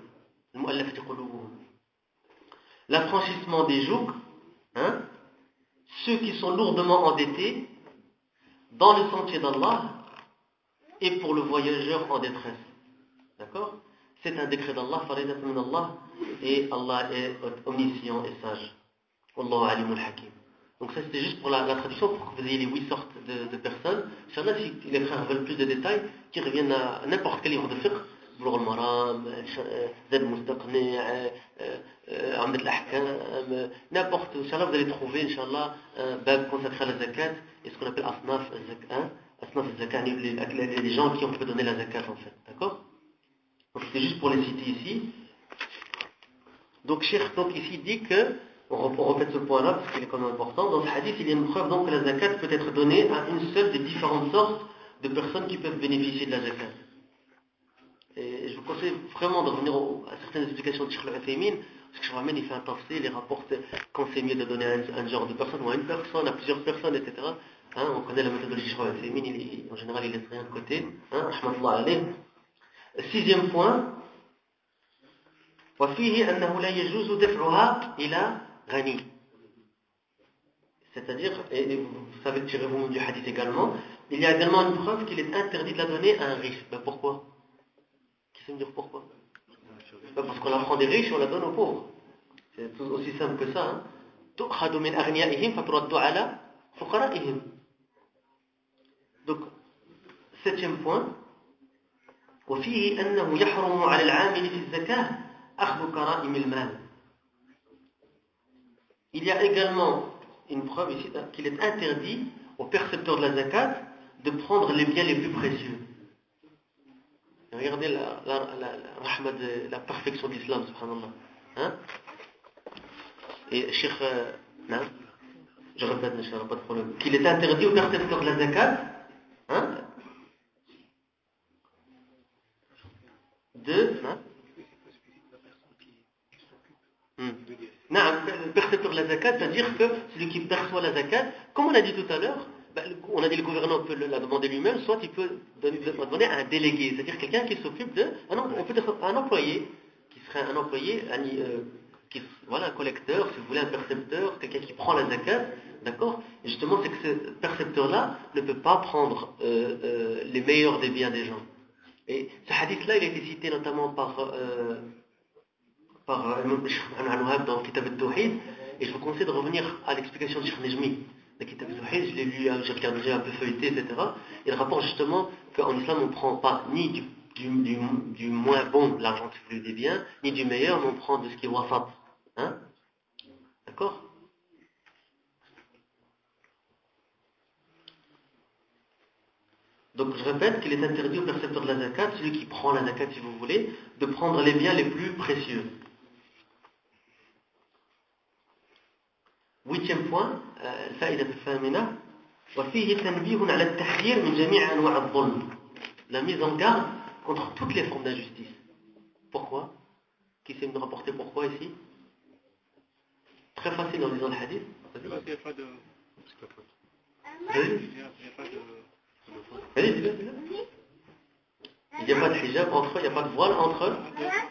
L'affranchissement des jougs, hein, ceux qui sont lourdement endettés dans le sentier d'Allah et pour le voyageur en détresse. D'accord? C'est un décret d'Allah, faridat min Allah, et Allah est omniscient et sage. Wallahu alimul hakim. Donc ça c'était juste pour la, la traduction, pour que vous ayez les huit sortes de, de personnes. Inch'Allah, si les frères veulent plus de détails, qui reviennent à n'importe quel livre de fiqh, Bulugh al-Maram, Zad al-Mustaqni, Amd al-Ahkam, n'importe, Inch'Allah vous allez trouver, Inch'Allah, un bab consacré à la zakat, et ce qu'on appelle Asnaf al-Zakat, Asnaf al-Zakat, les, les, les gens qui ont peut donner la zakat en fait, d'accord? Donc c'est juste pour les citer ici. Donc Cheikh donc ici dit que, on répète ce point-là parce qu'il est quand même important, dans ce hadith il y a une preuve donc que la zakat peut être donnée à une seule des différentes sortes de personnes qui peuvent bénéficier de la zakat. Et je vous conseille vraiment de revenir à certaines explications de Cheikh al-Uthaymin, parce que je ramène, il fait un tafsir, il rapporte quand c'est mieux de donner à un, un genre de personne ou à une personne, à plusieurs personnes, et cetera. Hein, on connaît la méthodologie de Cheikh al-Uthaymin, en général il laisse rien de côté. Hein, rahmatullah alayh. Sixième point, وفيه أنه لا يجوز دفعها إلى غني. C'est-à-dire, et vous savez tirer vous-même du hadith également, il y a également une preuve qu'il est interdit de la donner à un riche. Ben pourquoi? Qui sait me dire pourquoi? Ben parce qu'on la prend des riches et on la donne aux pauvres. C'est tout aussi simple que ça. Hein? تؤخذ من أغنيائهم فترد على فقرائهم. Donc, septième point, وفيه أنه يحرم على العامل في الزكاة أخذ كرائم المال. Il y a également une preuve ici qu'il est interdit aux percepteurs de la zakat de prendre les biens les plus précieux. Regardez la, la, la, la, de, la perfection de l'islam, subhanallah. Hein? Et Cheikh, euh, non, je répète, Inch'Allah, pas de problème, qu'il est interdit aux percepteurs de la zakat, hein, de, hein, hmm. Non, le percepteur de la zakat, c'est-à-dire que celui qui perçoit la zakat, comme on a dit tout à l'heure, bah, on a dit le gouverneur peut la demander lui-même, soit il peut donner, demander à un délégué, c'est-à-dire quelqu'un qui s'occupe de, un, on peut être un employé, qui serait un employé, un, euh, qui, voilà, un collecteur, si vous voulez, un percepteur, quelqu'un qui prend la zakat, d'accord? Et justement, c'est que ce percepteur-là ne peut pas prendre euh, euh, les meilleurs des biens des gens. Et ce hadith-là, il a été cité notamment par euh, par euh, dans Kitab al-Tawhid, et je vous conseille de revenir à l'explication de Cheikh Nejmi. Le Kitab al-Tawhid, je l'ai lu, j'ai regardé, j'ai un peu feuilleté, et cetera. Il rapporte justement qu'en islam, on ne prend pas ni du, du, du, du moins bon, l'argent qui flue des biens, ni du meilleur, mais on prend de ce qui est wafat. Hein? D'accord? Donc je répète qu'il est interdit au percepteur de la zakat, celui qui prend la zakat si vous voulez, de prendre les biens les plus précieux. Huitième point, الفائدة الثامنة وفيه تنبيه على التحذير من جميع أنواع الظلم. La mise en garde contre toutes les formes d'injustice. Pourquoi? Qui sait me rapporter pourquoi ici? Très facile en lisant le hadith.
Il n'y a pas de...
Il n'y a pas de hijab entre eux, il n'y a pas de voile entre eux.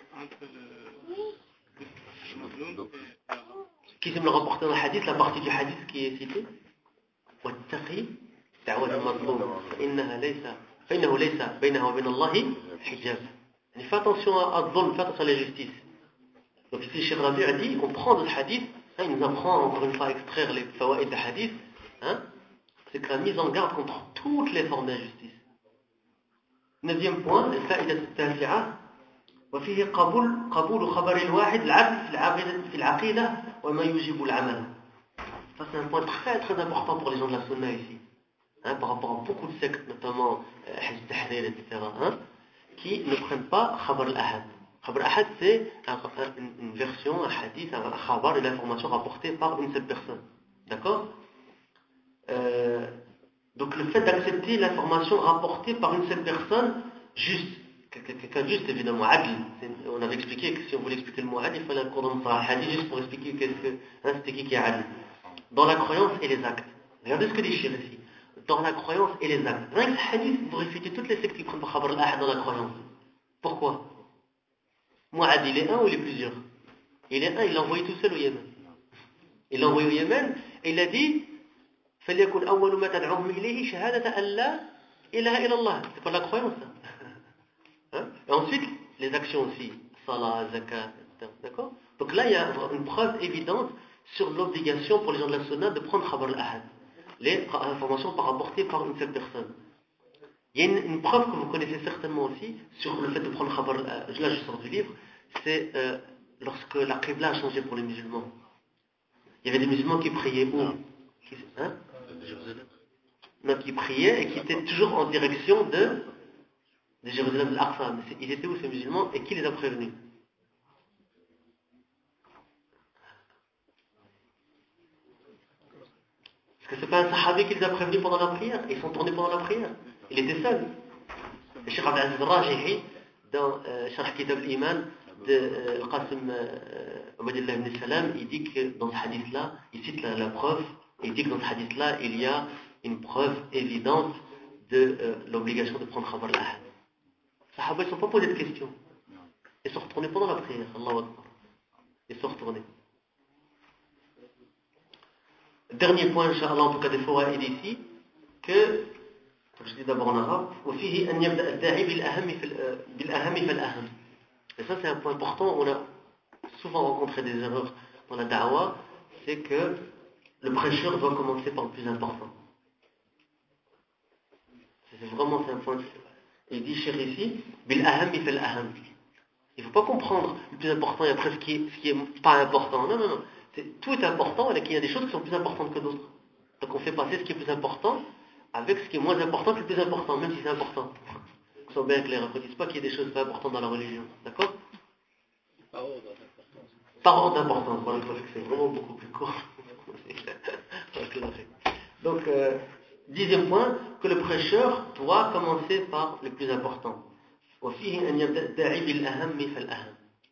Qui sait me le rapporter dans le hadith, la partie du hadith qui est citée? واتقي دعوة المظلوم فإنها ليس فإنه ليس بينها وبين الله حجاب. Fais attention à الظلم, fais attention à l'injustice. Donc ici, Cheikh Rabi a dit, on prend de ce hadith, hein, il nous apprend encore une fois à extraire les fawaïd de hadith, hein, c'est que la mise en garde contre toutes les formes d'injustice. Neuvième point, الفائدة التاسعة وفيه قبول قبول خبر الواحد العدل في العقيدة في العقيدة وما يوجب العمل. Ça c'est un point très très important pour les gens de la sunna ici, hein, par rapport à beaucoup de sectes, notamment Hizb Tahrir, et cetera, hein, qui ne prennent pas khabar al-ahad. Khabar al-ahad c'est un, un, une, une version, un hadith, un khabar, une information rapportée par une seule personne. D'accord? euh, Donc le fait d'accepter l'information rapportée par une seule personne, juste, quelqu'un juste évidemment, adl, on avait expliqué que si on voulait expliquer le mot adl, il fallait un cours de hadith juste pour expliquer qu'est-ce que, hein, c'était qui qui est adl. Dans la croyance et les actes. Regardez ce que dit Shir ici. Dans la croyance et les actes. Rien que ce hadith, vous réfutez toutes les sectes qui prennent khabar al-ahad dans la croyance. Pourquoi? Mu'ad, il est un ou il est plusieurs? Il est un, il l'a envoyé tout seul au Yémen. Il l'a envoyé au Yémen et il a dit فَلْيَكُنْ أَوَّلُ مَا تَدْعُوهُمْ إِلَيْهِ شَهَادَةَ أَنْ لَا إِلَهَ إِلَّا اللَّهِ. C'est pas la croyance. Hein? Et ensuite, les actions aussi. Salat, zakat, et cetera. D'accord? Donc là, il y a une preuve évidente sur l'obligation pour les gens de la sunna de prendre khabar al-ahad, les informations par rapportées par une seule personne. Il y a une, une preuve que vous connaissez certainement aussi sur le fait de prendre khabar al-ahad, là je sors du livre, c'est euh, lorsque la qibla a changé pour les musulmans. Il y avait des musulmans qui priaient où? Qui, hein? Non, qui priaient et qui étaient toujours en direction de, de Jérusalem, de l'Aqsa. Mais ils étaient où ces musulmans et qui les a prévenus? Parce que c'est pas un sahabi qui les a prévenus pendant la prière. Ils sont tournés pendant la prière. Il était seul. Le Cheikh Abdel Aziz Rajihi, dans euh, Sharh Kitab al-Iman de euh, Qasim Ubaydillah ibn Salam, il dit que dans ce hadith-là, il cite la, la preuve, et il dit que dans ce hadith-là, il y a une preuve évidente de euh, l'obligation de prendre khabar al-ahad. Les sahaba, ils ne sont pas posés de questions. Ils sont retournés pendant la prière. Allahu Akbar. Ils sont retournés. Dernier point, Inch'Allah, en tout cas des fawaïd ici, que, je dis d'abord en arabe, وفيه أن يبدأ الداعي بالأهم بالأهم فالأهم. Et ça, c'est un point important. On a souvent rencontré des erreurs dans la da'wah, c'est que le prêcheur doit commencer par le plus important. C'est vraiment c'est un point. Il dit, cher ici, بالأهم فالأهم. Il ne faut pas comprendre le plus important et après ce qui est, ce qui est pas important. Non, non, non. C'est, tout est important et qu'il y a des choses qui sont plus importantes que d'autres. Donc on fait passer ce qui est plus important avec ce qui est moins important que le plus important, même si c'est important. Qu'on soit bien clair. Ne disent pas qu'il y a des choses pas importantes dans la religion. D'accord? Par ordre d'importance. Par ordre d'importance. Voilà, c'est vraiment beaucoup plus court. Donc, euh, dixième point, que le prêcheur doit commencer par le plus important. وفيه أن يبدأ الداعي بالأهم فالأهم.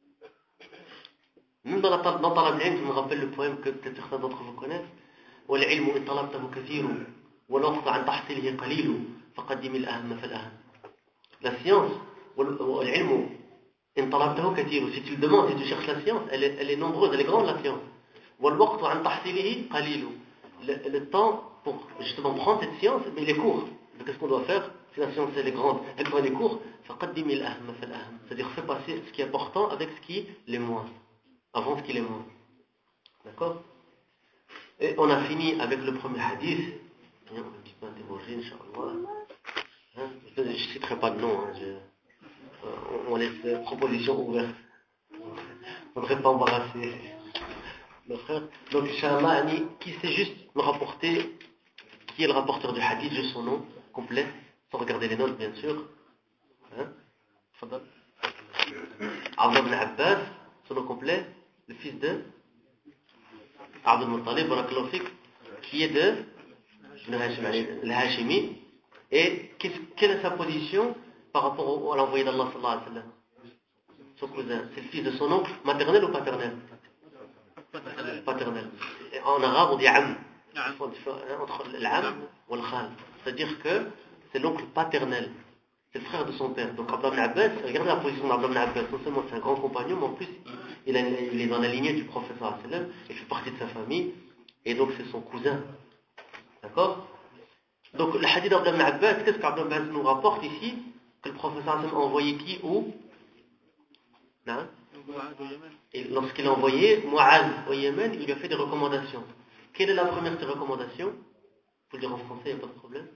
Même dans, la, dans Talab al-Ilm, je me rappelle le poème que peut-être certains d'entre vous connaissent. وَالْعِلْمُ إِنْ طَلَبْتَهُ كَثِيرٌ والوقت عن تحصيله قليل فقدم الأهم فالأهم. La science, والعلم إن طلبته كثير. Si tu le demandes, si tu cherches la science, elle est, elle est nombreuse, elle est grande la science. والوقت عن تحصيله قليل. Le, le temps pour justement prendre cette science, mais il est court. Donc qu'est-ce qu'on doit faire? Si la science elle est grande, elle prend les cours, فقدم الأهم فالأهم. C'est-à-dire fais passer ce qui est important avec ce qui est moins, avant ce qui est moins. D'accord? Et on a fini avec le premier hadith. Et on va un petit peu interroger, Inch'Allah. Hein? Je ne citerai pas de nom. Hein. Je, euh, on laisse les propositions ouvertes. On ne devrait pas embarrasser nos frères. Donc, Inch'Allah, qui sait juste me rapporter qui est le rapporteur du hadith, juste son nom complet, sans regarder les notes, bien sûr. Hein? Fadal. Abdullah ibn Abbas, son nom complet, le fils de Abdul Muttalib, qui est de l'Hashimi. Et quelle est sa position par rapport à l'envoyé d'Allah sallallahu alayhi wa sallam? Son cousin, c'est le fils de son oncle, maternel ou paternel? Paternel. En arabe, on dit am. Entre l'am ou le khal. C'est-à-dire que c'est l'oncle paternel. C'est le frère de son père. Donc Abdullah ibn Abbas, regardez la position d'Abdullah ibn Abbas. Non seulement c'est un grand compagnon, mais en plus il, a, il est dans la lignée du prophète sallallahu alayhi wa sallam. Il fait partie de sa famille. Et donc c'est son cousin. D'accord? Donc le hadith d'Abdullah ibn Abbas, qu'est-ce qu'Abdullah ibn Abbas nous rapporte ici? Que le prophète sallallahu alayhi wa sallam a envoyé qui? Où? Non? Et lorsqu'il a envoyé Mu'adh au Yémen, il lui a fait des recommandations. Quelle est la première de ces recommandations? Faut le dire en français, il n'y a pas de problème.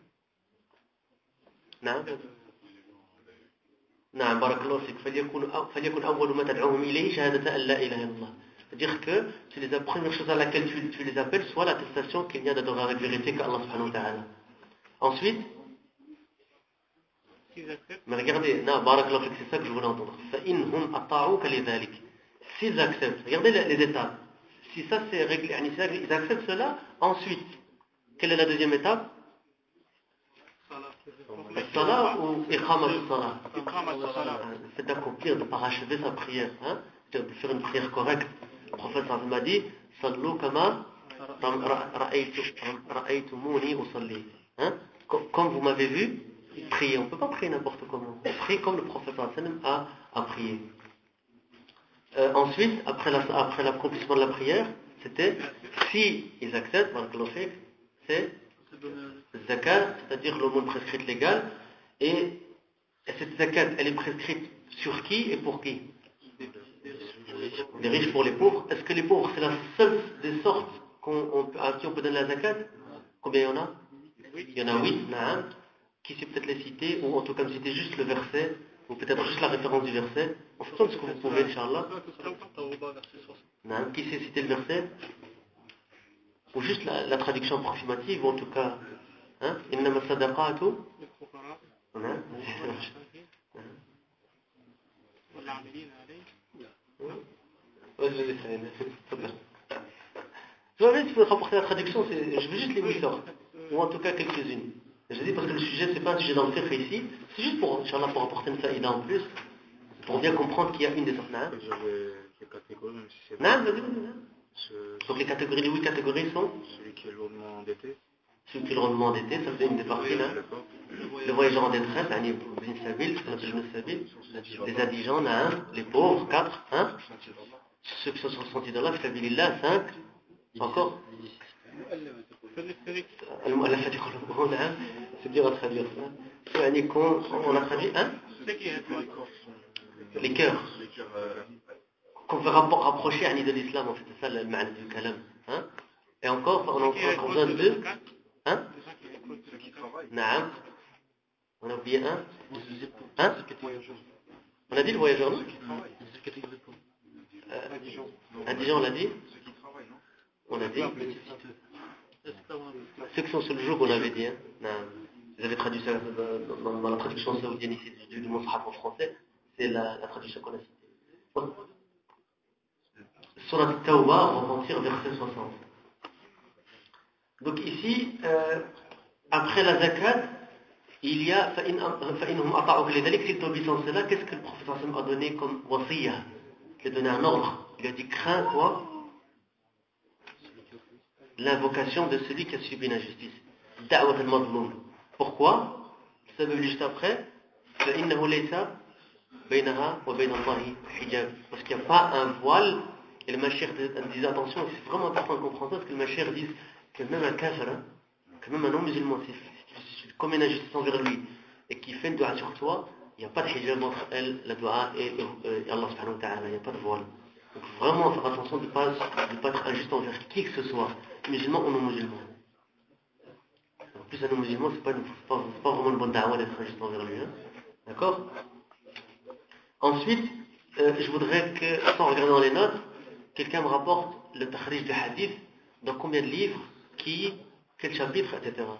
نعم نعم بارك الله فيك فليكن فليكن أول ما تدعوهم إليه شهادة أن لا إله إلا الله. C'est-à-dire que c'est la première chose à laquelle tu, tu les appelles, soit l'attestation qu'il n'y a d'adorer avec vérité qu'Allah subhanahu wa ta'ala. Ensuite, mais regardez, non, بارك الله فيك, c'est ça que je voulais entendre. فإنهم أطاعوك لذلك. S'ils acceptent, regardez les, les étapes. Si ça c'est réglé, ils acceptent cela, ensuite, quelle est la deuxième étape? Salah ou iqamat salah? Le fait d'accomplir, de parachever sa prière, hein? De faire une prière correcte. Le prophète m'a dit Sallu kama ra'aytumuni usalli. Comme vous m'avez vu prier. On ne peut pas prier n'importe comment. On prie comme le prophète a, a prié. Euh, ensuite, après, la, après l'accomplissement de la prière, c'était, si ils acceptent, c'est zakat, c'est-à-dire l'aumône prescrite légale, et, et cette zakat, elle est prescrite sur qui et pour qui? Les riches pour les pauvres. Est-ce que les pauvres, c'est la seule des sortes qu'on, on, à qui on peut donner la zakat? Combien il y en a? Il y en a huit, nah, qui sait peut-être les citer, ou en tout cas me citer juste le verset, ou peut-être juste la référence du verset. En fonction de ce que vous pouvez, Inch'Allah. Qui sait citer le verset? Ou juste la, la traduction approximative, ou en tout cas, hein? Innama sadaqatu. Hein? Ouais, je vais essayer. Je vois bien si vous rapporter la traduction, c'est, je veux juste les huit sortes, ou en tout cas quelques-unes. Je dis parce que le sujet, c'est pas un sujet dans le fiqh ici, c'est juste pour, Inch'Allah, pour apporter une faïda en plus, pour bien comprendre qu'il y a une des sortes. Non, les catégories, même si c'est non, vas-y, vas-y. Donc les catégories, les huit catégories sont celui qui est lourdement endetté. Celui qui est lourdement endetté, ça fait une des parties là. Le voyageur en détresse, les indigents, les pauvres, quatre, hein. Ceux qui sont sur le sentier d'Allah, cinq, encore. C'est dur à traduire ça. On a traduit un? Les cœurs. Qu'on veut rapprocher à de l'islam, en fait, c'est ça le ma'na du kalam. Hein? Et encore, on en donne deux. Hein? Naam. On a oublié un? Hein? On a dit le voyageur, non? Euh, indigent, on l'a dit? On a dit? Ceux qui sont sur le joug, on avait dit. Hein? Vous avez traduit ça dans, dans, dans la traduction saoudienne ici du, du Mus'haf en français. C'est la, la traduction qu'on a citée. Surat Tawbah, repentir, verset soixante. Donc ici, euh, après la zakat, il y a فَإِنْهُمْ أَطَعُوكَ لِذَلِكَ. Si tu obéis en cela, qu'est-ce que le prophète a donné comme wasiyah? Il a donné un ordre. Il a dit crains quoi? L'invocation de celui qui a subi l'injustice. da'wat al-mazloum. Pourquoi? Le sabab juste après, فإنه ليس بينها وبين الله حجاب. Parce qu'il n'y a pas un voile. Et le Mashiach disait attention, c'est vraiment important de comprendre ça, parce que le Mashiach dit que même un kafir, hein, que même un non-musulman, si tu commets une injustice envers lui et qu'il fait une dua sur toi, il n'y a pas de hijab entre elle, la dua et, et Allah subhanahu wa ta'ala, il n'y a pas de voile. Donc vraiment faire attention de ne pas, de pas être injuste envers qui que ce soit, musulman ou non-musulman. En plus, un non-musulman, c'est pas, pas, pas vraiment une bonne da'wa d'être injuste envers lui. Hein. D'accord? Ensuite, euh, je voudrais que, sans regarder dans les notes, quelqu'un me rapporte le takhrij du hadith dans combien de livres, qui, quel chapitre, et cetera.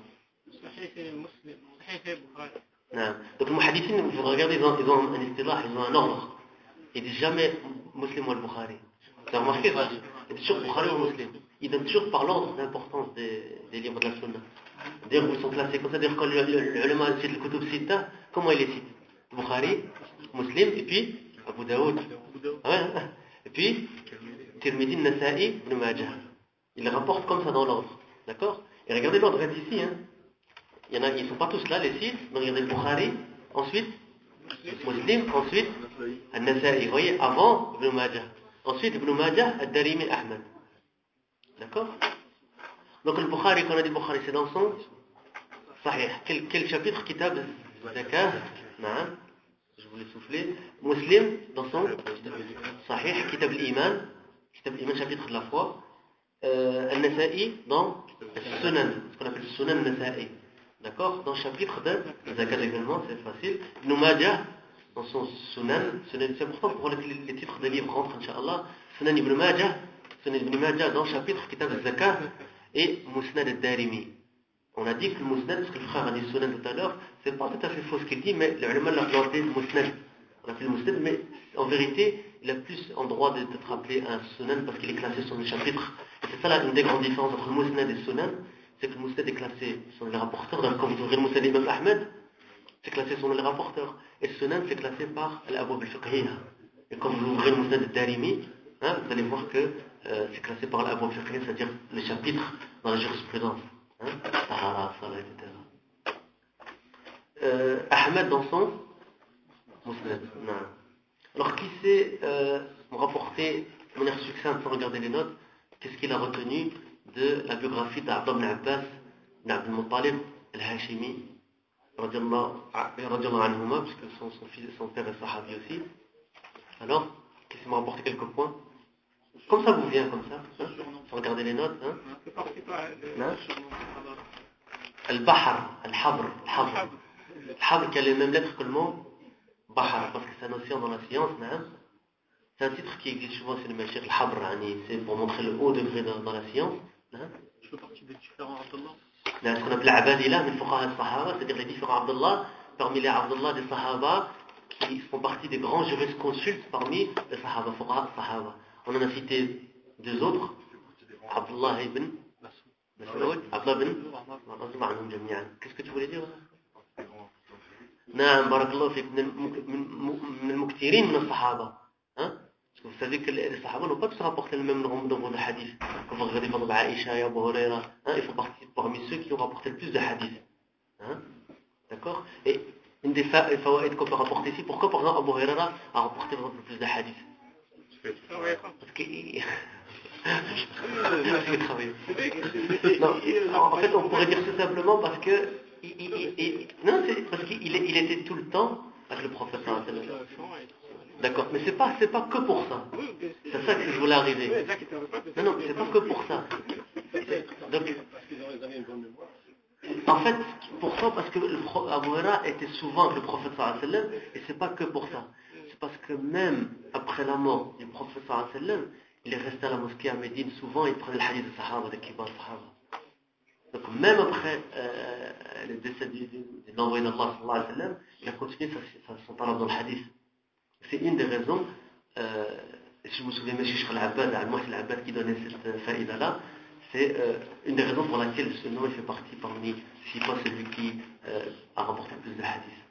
Non. Donc les muhaddithin, vous regardez, ils ont, ils ont un istilah, ils ont un ordre. Ils disent jamais Muslim ou al-Bukhari. Vous avez remarqué ça? Ils disent toujours Bukhari ou Muslim. Ils donnent toujours par l'ordre d'importance des, des livres de la Sunna. D'ailleurs, ils sont classés comme ça. D'ailleurs, quand l'ulama cite le Kutub Sitta, comment ils les citent? Bukhari, Muslim, et puis Abu Daoud. Ouais. Et puis Tirmidhi, Nasa'i, Ibn Majah. Ils les rapportent comme ça dans l'ordre. D'accord? Et regardez l'ordre est ici. Hein. Il y en a, ils ne sont pas tous là, les six. Donc regardez Bukhari, ensuite Muslim, ensuite Al-Nasa'i. Vous voyez, avant Ibn Majah. Ensuite Ibn Majah, Al-Darimi, Ahmad. D'accord? Donc le Bukhari, quand on a dit Bukhari, c'est dans son Sahih. Quel, quel chapitre? Kitab Zakah. Non. Je voulais souffler. Muslim, dans son Sahih. Kitab al-Iman. Kitab al-Iman, chapitre de la foi. Euh, Al-Nasa'i, dans Sunan. Ce qu'on appelle Sunan Nasa'i. D'accord? Dans le chapitre de Zakat également, c'est facile. Ibn Majah, dans son Sunan. Sunan, c'est important pour les, les titres des livres rentrent, Inch'Allah. Sunan Ibn Majah. Sunan Ibn Majah, dans le chapitre Kitab al-Zakah. Et Musnad al-Darimi. On a dit que le Musnad, parce que le frère a dit Sunan tout à l'heure, c'est pas tout à fait faux ce qu'il dit, mais le ulama l'a appelé le Musnad. On a appelé le Musnad, mais en vérité, il a plus en droit d'être appelé un Sunan parce qu'il est classé sur le chapitre. Et c'est ça là une des grandes différences entre le Musnad et le Sunan, c'est que le Musnad est classé sur les rapporteurs. Donc quand vous ouvrez le Musnad d'Imam Ahmed, c'est classé sur les rapporteurs. Et le Sunan, c'est classé par l'Abwab al-Fiqhiyya. Et quand vous ouvrez le Musnad al-Darimi, hein, vous allez voir que euh, c'est classé par l'Abwab al-Fiqhiyya, c'est-à-dire les chapitres dans la jurisprudence. Hein, Tahara, Salah, et cetera. Euh, Ahmed dans son Musnad. Non. Alors qui sait euh, me rapporter de manière succincte sans regarder les notes, qu'est-ce qu'il a retenu de la biographie d'Abdullah ibn Abbas, ibn Abd al-Muttalib, al-Hashimi, radiallahu anhuma, parce que son, son, fils, son père est sahabi aussi. Alors, qu'est-ce qu'il m'a rapporté quelques points? Comme ça vous vient, comme ça, hein, sans regarder les notes. Hein. Hein? Al-Bahar, Al-Habr, Al-Habr. Al-Habr qui a les mêmes lettres que le mot Bahar, parce que c'est un océan dans la science. Hein. C'est un titre qui existe souvent chez les machines. Al-Habr, c'est pour montrer le haut degré dans, dans la science. Hein. Je fais partie des différents Abdullah. Ce qu'on appelle l'Abadila, mais Fuqaha al-Sahaba, c'est-à-dire les différents Abdullah, parmi les Abdullah des Sahaba, qui font partie des grands jurisconsultes parmi les Sahaba, Fuqaha al-Sahaba. On en a cité deux autres, Abdullah ibn Mas'ud, Abdullah ibn Qu'est-ce que tu voulais dire? نعم بارك الله فيك من المكثرين من الصحابة. Hein? Parce que vous savez que les Sahaba n'ont pas tous rapporté le même nombre de hadiths. Quand vous regardez par exemple Aïcha et Abu Huraira, hein, ils font partie parmi ceux qui ont rapporté le plus de hadiths. Hein? D'accord? Et une des fawaïd qu'on peut rapporter ici, pourquoi par exemple Abu Huraira a rapporté le plus de hadiths? Parce qu'il non, en fait, on pourrait dire tout simplement parce que il, il, il, non, c'est parce qu'il il était tout le temps avec le prophète. D'accord, mais c'est pas, c'est pas que pour ça. C'est ça que je voulais arriver. Non, non, c'est pas que pour ça. Donc, en fait, pourquoi? Parce que Abu Huraira était souvent avec le prophète sallallahu alayhi wa sallam, et c'est pas que pour ça. C'est parce que même après la mort du prophète sallallahu alayhi wa sallam, il est resté à la mosquée à Médine, souvent il prenait le hadith de Sahaba, de Kibar Sahaba. Donc même après euh, le décès de l'envoyé d'Allah sallallahu alayhi wa sallam, il a continué sa, sa, son talab dans le hadith. C'est une des raisons, euh, si je me souviens, M. Sheikh al-Abbad, Al-Muhsin al-Abbad qui donnait cette faïda-là, c'est euh, une des raisons pour laquelle ce nom fait partie parmi, si pas celui qui euh, a rapporté plus de hadith.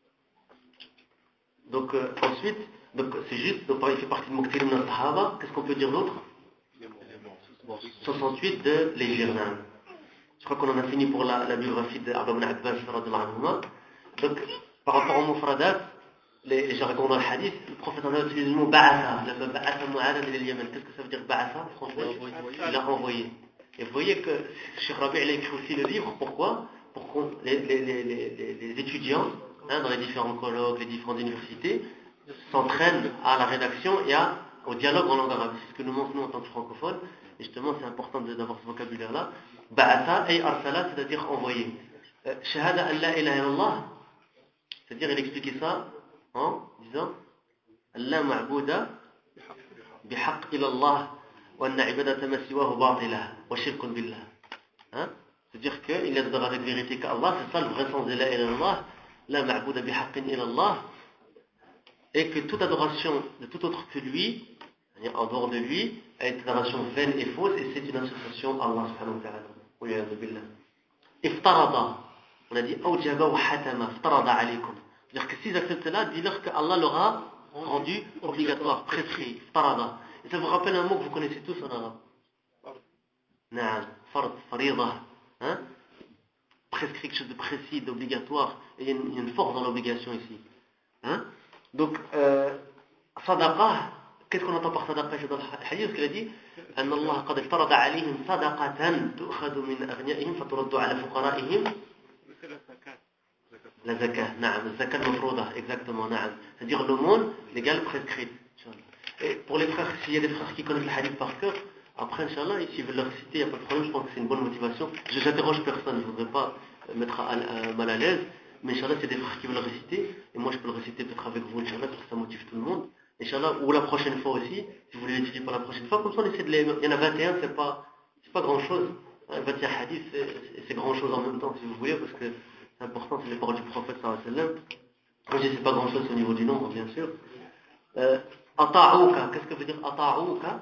Donc euh, ensuite, donc c'est juste, donc il fait partie de Muqtir ibn al-Sahaba. Qu'est-ce qu'on peut dire d'autre? soixante-huit de l'Égypte. Je crois qu'on en a fini pour la, la biographie d'Abdullah ibn Abbas radhiyallahu anhuma. Donc, par rapport au mufradat, les, les jargons dans le hadith, le prophète en a utilisé le mot ba'atha. Le mot ba'atha mu'adhan ila al-Yaman. Qu'est-ce que ça veut dire ba'atha? Franchement, il a envoyé. Et vous voyez que Cheikh Rabi' il a écrit aussi le livre. Pourquoi? Pour que les, les, les, les, les étudiants, hein, dans les différents colloques, les différentes universités, s'entraînent à la rédaction et à, au dialogue en langue arabe. C'est ce que nous manque nous en tant que francophones. Et justement, c'est important d'avoir ce vocabulaire-là. Ba'atha et arsala, c'est-à-dire envoyer. Shahada an la ilaha illallah, c'est-à-dire il expliquait ça en disant La ma'bouda bihaq ilallah wa anna ibadata ma siwahu batila wa shirkun billah. Hein? C'est-à-dire qu'il n'adore avec vérité qu'Allah, c'est ça le vrai sens de la ilaha illallah. La ma'bouda bihaqin ilallah. Et que toute adoration de tout autre que lui, en dehors de lui, est une adoration vaine et fausse, et c'est une association à Allah subhanahu wa ta'ala. Oui, billah. Iftarada. On a dit awjaba wa hatama, iftarada alaykum. C'est-à-dire que s'ils acceptent cela, dis-leur que Allah leur a rendu obligatoire, prescrit, iftarada. Et ça vous rappelle un mot que vous connaissez tous en arabe. Na'am, fard, farida. Hein? Prescrit, quelque chose de précis, d'obligatoire. Et il y a une, il y a une force dans l'obligation ici. Hein? Donc, euh, sadaqa, qu'est-ce qu'on entend par sadaqa dans le hadith? Qu'il a dit أن الله قد افترض عليهم صدقة تؤخذ من أغنيائهم فترد على فقرائهم la zakat, نعم, الزكاة المفروضة, exactement, نعم. C'est-à-dire l'aumône légale prescrite. Et pour les frères, s'il y a des frères qui connaissent le hadith par cœur, après, Inch'Allah, s'ils veulent le réciter, il n'y a pas de problème, je pense que c'est une bonne motivation. Je n'interroge personne, je ne voudrais pas mettre à, à, mal à l'aise. Mais Inch'Allah, c'est des frères qui veulent le réciter, et moi je peux le réciter peut-être avec vous, Inch'Allah, parce que ça motive tout le monde. Inch'Allah, ou la prochaine fois aussi, si vous voulez l'étudier pour la prochaine fois, comme ça on essaie de les... Il y en a vingt et un, c'est pas, c'est pas grand chose. vingt et un hadiths, c'est, c'est grand chose en même temps, si vous voulez, parce que c'est important, c'est les paroles du prophète, sallallahu alayhi wa sallam. Quand je dis c'est pas grand chose au niveau du nombre, bien sûr. Euh, ata'ouka, qu'est-ce que veut dire ata'ouka?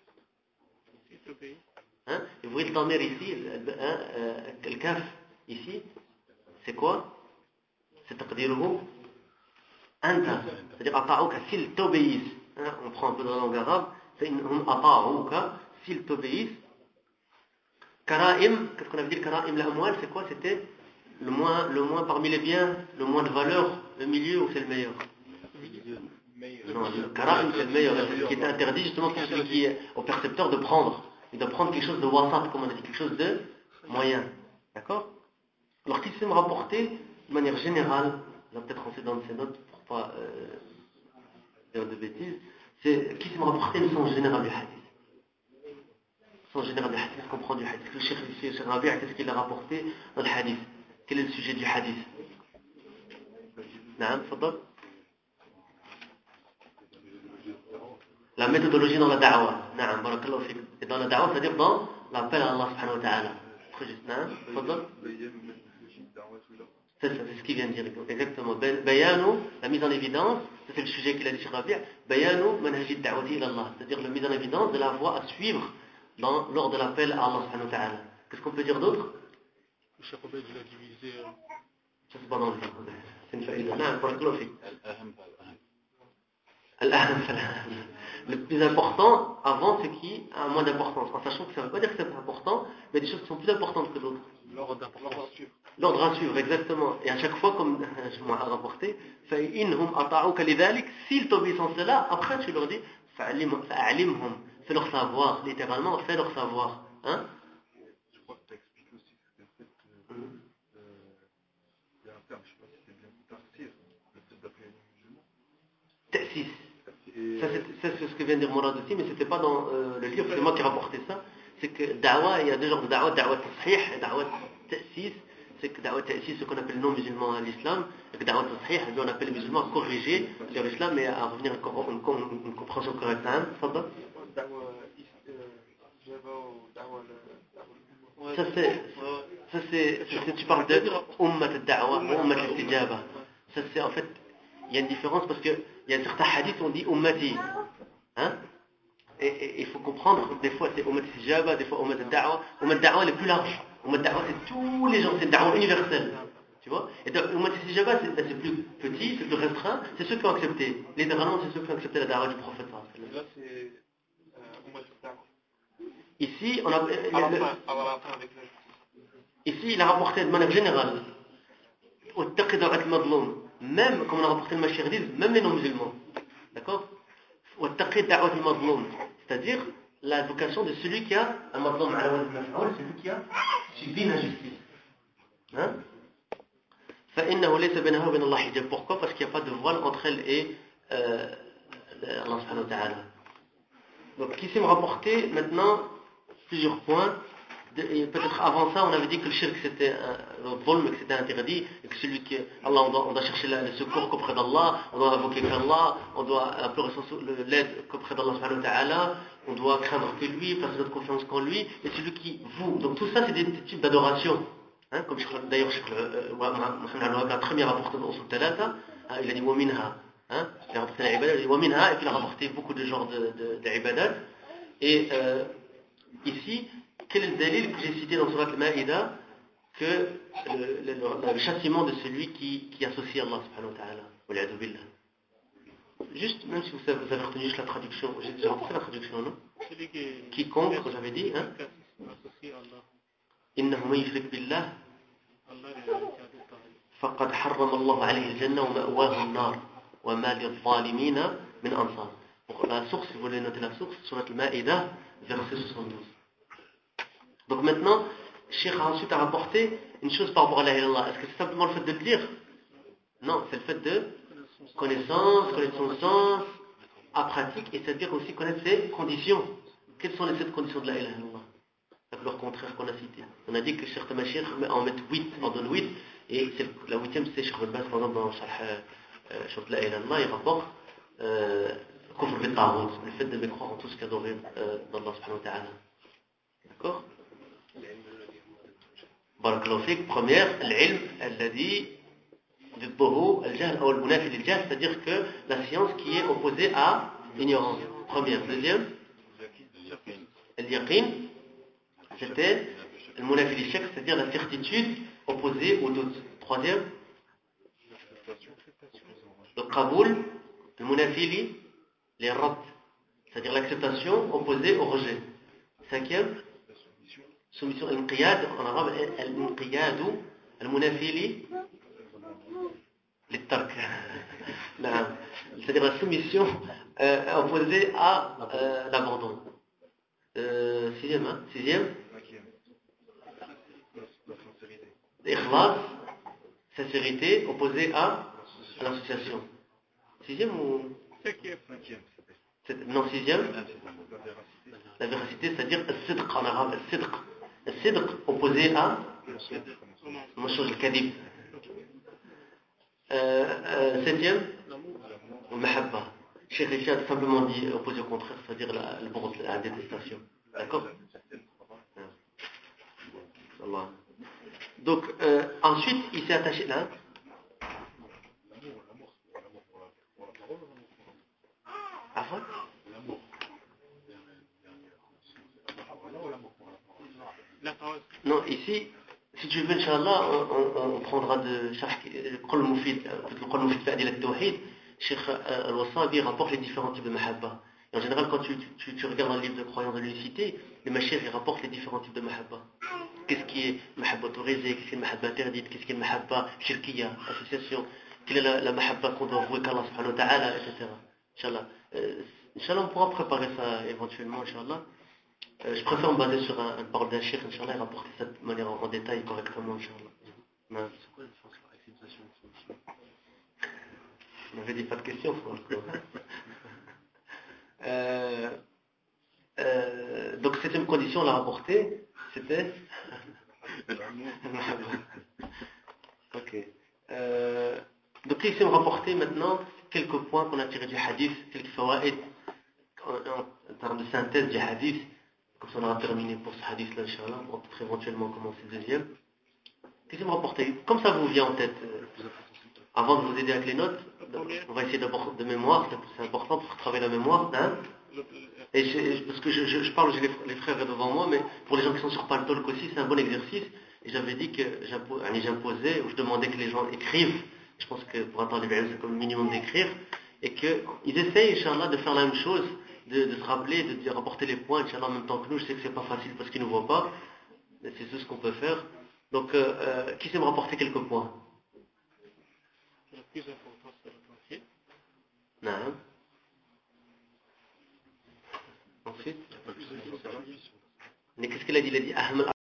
Hein? Et vous voyez le damir ici, hein, euh, le kaf, ici, c'est quoi? C'est taqdiruhu anta, c'est-à-dire ata'ouka, s'ils t'obéissent, hein, on prend un peu dans la langue arabe, فإنهم أطاعوك, s'ils t'obéissent. Karaim, qu'est-ce qu'on avait dit le karaim, l'amwal, c'est quoi? C'était le moins, le moins parmi les biens, le moins de valeur, le milieu ou c'est le meilleur? Non, le karaim c'est le meilleur, c'est ce qui est interdit justement pour celui qui est au percepteur de prendre. Il doit prendre quelque chose de wasat, comme on a dit, quelque chose de moyen. D'accord? Alors qu'il sait me rapporter de manière générale, on va peut-être rentrer dans ces notes pour pas euh, dire de bêtises, c'est qui sait me rapporter le sens général du hadith. Le sens général du hadith, qu'est-ce qu'on prend du hadith? Le Cheikh ici, Cheikh Rabi', qu'est-ce qu'il a rapporté dans le hadith? Quel est le sujet du hadith? Naam, tfaddal. La méthodologie dans la da'wa. Naam, barakallahu fik. Et dans la da'wa, c'est-à-dire dans l'appel à Allah subhanahu wa ta'ala. Très juste. Naam, tfaddal. C'est ça, c'est ce qu'il vient de dire. Exactement. Bayanu, la mise en évidence, c'est le sujet qu'il a dit Cheikh Rabi'. Bayanu manhajid da'wati ila Allah. C'est-à-dire la mise en évidence de la voie à suivre dans, lors de l'appel à Allah subhanahu wa ta'ala. Qu'est-ce qu'on peut dire d'autre?
Le Cheikh Rabi' il a divisé.
Ça c'est pas dans le livre. C'est une faïda. Naam, barakallahu fik. Le plus important avant ce qui a moins d'importance, en sachant que ça ne veut pas dire que c'est pas important, mais des choses qui sont plus importantes que d'autres.
L'ordre à suivre.
L'ordre à suivre, exactement. Et à chaque fois, comme je m'ai rapporté, فَإِنْهُمْ أَطَاعُوكَ لِذَلِكَ, s'ils t'obéissent en cela, après tu leur dis فَأَعْلِمْهُمْ, fais leur savoir, littéralement, fais leur savoir. Hein?
Je crois que tu as expliqué aussi que c'était le fait que, euh, il y a un terme, je ne sais pas si c'est bien tartif, le fait d'appeler les musulmans.
Ta'sis. Ça, c'est, c'est ce que vient de dire Mourad aussi, mais c'était pas dans euh, le livre, c'est moi qui rapportais ça. C'est que da'wa, il y a deux genres de da'wa, da'wa tasrih et da'wa ta'sis. C'est que da'wa ta'sis, ce qu'on appelle non musulman à l'islam, et que da'wa tasrih, on appelle les musulmans à corriger leur islam et à revenir à une, une, une compréhension correcte. Hein, ça c'est, ça c'est, c'est, tu parles de ummat al-da'wa, ummat al-tijaba. Ça c'est en fait, il y a une différence parce que il y a certains hadiths où on dit ummati, hein, et il faut comprendre que des fois c'est ummat al-tijaba, des fois ummat al-da'wa. Ummat al-da'wa est le plus large. Ummat al-da'wa c'est tous les gens, c'est une da'wa universelle, tu vois. Et donc ummat al-tijaba c'est, ben, c'est plus petit, c'est plus restreint, c'est ceux qui ont accepté. Littéralement c'est ceux qui ont accepté la da'wa du prophète.
Là c'est euh, ummat al-da'wa.
Ici on a.
À la fin, à la fin avec le.
Ici, il a rapporté de manière générale, même, comme on a rapporté le Mashir, même les non-musulmans. D'accord? C'est-à-dire la vocation de celui qui a celui qui a subi l'injustice. Hein? Pourquoi? Parce qu'il n'y a pas de voile entre elle et euh, Allah subhanahu wa ta'ala. Donc ici on rapporté maintenant plusieurs points. Et peut-être avant ça, on avait dit que le shirk c'était un, le dhulm, que c'était interdit, et que celui qui, Allah, on doit, on doit chercher le secours qu'auprès d'Allah, on doit invoquer qu'Allah, on doit implorer l'aide qu'auprès d'Allah subhanahu wa ta'ala, on doit craindre que lui, placer notre confiance qu'en lui, et celui qui vous. Donc tout ça c'est des, des types d'adoration. Hein, comme d'ailleurs Mohamed Al-Wahhab a très bien rapporté dans Usul Thalatha, hein, il a dit Waminha, hein, il a rapporté l'ibadat, il a dit Waminha, et puis il a rapporté beaucoup de genres d'ibadat. Et euh, ici, quel est le dalil que j'ai cité dans Surat Al-Ma'ida que le, le, le, le châtiment de celui qui, qui associe Allah subhanahu wa ta'ala, wal'iyadu billah. Juste, même si vous avez, vous avez retenu juste la traduction, j'ai déjà retenu la traduction, non? Quiconque, j'avais dit, hein? إنه من يشرك بالله فقد حرم الله عليه الجنة ومأواه النار وما للظالمين من أنصار. Pour la source, si vous voulez noter la source, Surat Al-Ma'ida, verset soixante-douze. Donc maintenant, Cheikh a ensuite rapporté une chose par rapport à la ilaha. Est-ce que c'est simplement le fait de le dire? Non, c'est le fait de connaissance, connaître son sens, à pratique, et c'est-à-dire aussi connaître ses conditions. Quelles sont les sept conditions de la ilaha illallah? Avec leur contraire qu'on a cité. On a dit que Cheikh Tamashir en met huit, en donne huit, et c'est la huitième, c'est Cheikh Al-Baz, par exemple, dans Cheikh la ilaha illallah, il rapporte euh, Kufr bil-Taghut, le fait de mécroire en tout ce qu'adorer euh, d'Allah subhanahu wa ta'ala. D'accord? Barakallahu fik, première, l'ilm, alladhi ضده الجهل أو المنافي للجهل, c'est-à-dire que la science qui est opposée à l'ignorance. Première. Deuxième, al-yaqin, c'était le munafi lil-shak, c'est-à-dire la certitude opposée au doute. Troisième, le qaboul, le munafi lil-radd, c'est-à-dire l'acceptation opposée au rejet. Cinquième, soumission al-inqiyad, en arabe, al-inqiyadu, al-munafi للترك. نعم. C'est-à-dire la soumission euh, opposée à euh, l'abandon. Euh, sixième, hein? Sixième. Ikhlas, sincérité, opposée à, à l'association. Sixième ou cinquième? Non, sixième. La véracité, c'est-à dire al-sidq en arabe, al-sidq. Al-sidq opposé à mensonge, le kadib. Euh, euh, septième, le mahabba. Cheikh Rifi a simplement dit opposé au contraire, c'est-à-dire la, le bourd, la détestation. D'accord? Allah. Donc, euh, ensuite, il s'est attaché là. Avant? Non, ici, si tu veux, Inch'Allah, on, on, on prendra de le Qol Moufid, le Qol Moufid Fa'adil al-Tawhid. Cheikh Al-Wasabi rapporte les différents types de mahabba. Et en général, quand tu, tu, tu regardes dans le livre de croyance de l'unicité, les machir ils rapportent les différents types de mahabba. Qu'est-ce qui est mahabba autorisée, qu'est-ce qui est mahabba interdite, qu'est-ce qui est mahabba shirkiya, association, quelle est la, la mahabba qu'on doit vouer qu'Allah subhanahu wa ta'ala, et cetera. Inch'Allah. Euh, Inch'Allah, on pourra préparer ça éventuellement, Inch'Allah. Euh, je préfère me baser sur un, un parole d'un cheikh, Inch'Allah, et rapporter ça de manière en, en détail correctement, Inch'Allah. Non. C'est quoi la différence entre acceptation et soumission? On n'avait dit pas de questions, euh, euh, donc septième condition, on l'a rapportée, c'était ok. Euh, donc ici on va rapporter maintenant quelques points qu'on a tirés du hadith, quelques fawaïd en, en termes de synthèse du hadith. Comme ça on aura terminé pour ce hadith là, Inch'Allah, on pourra peut-être éventuellement commencer le deuxième. Qu'est-ce qu'on va rapporter? Comme ça vous vient en tête, euh, avant de vous aider avec les notes, on va essayer d'abord de mémoire, c'est important pour travailler la mémoire. Hein? Et je, parce que je, je, je parle, j'ai les, les frères devant moi, mais pour les gens qui sont sur Paltalk aussi, c'est un bon exercice. Et j'avais dit que j'imposais, ou je demandais que les gens écrivent. Je pense que pour attendre les V M, c'est comme le minimum d'écrire. Et qu'ils essayent, Inch'Allah, de faire la même chose, de, de se rappeler, de, de rapporter les points, Inch'Allah, en même temps que nous. Je sais que c'est pas facile parce qu'ils ne nous voient pas, mais c'est tout ce qu'on peut faire. Donc, euh, euh, qui sait me rapporter quelques points?
Le plus important, c'est le principe.
Non. Ensuite,
Il n'y a pas de souci, ça va.
mais qu'est-ce qu'il a dit? Il a dit أهم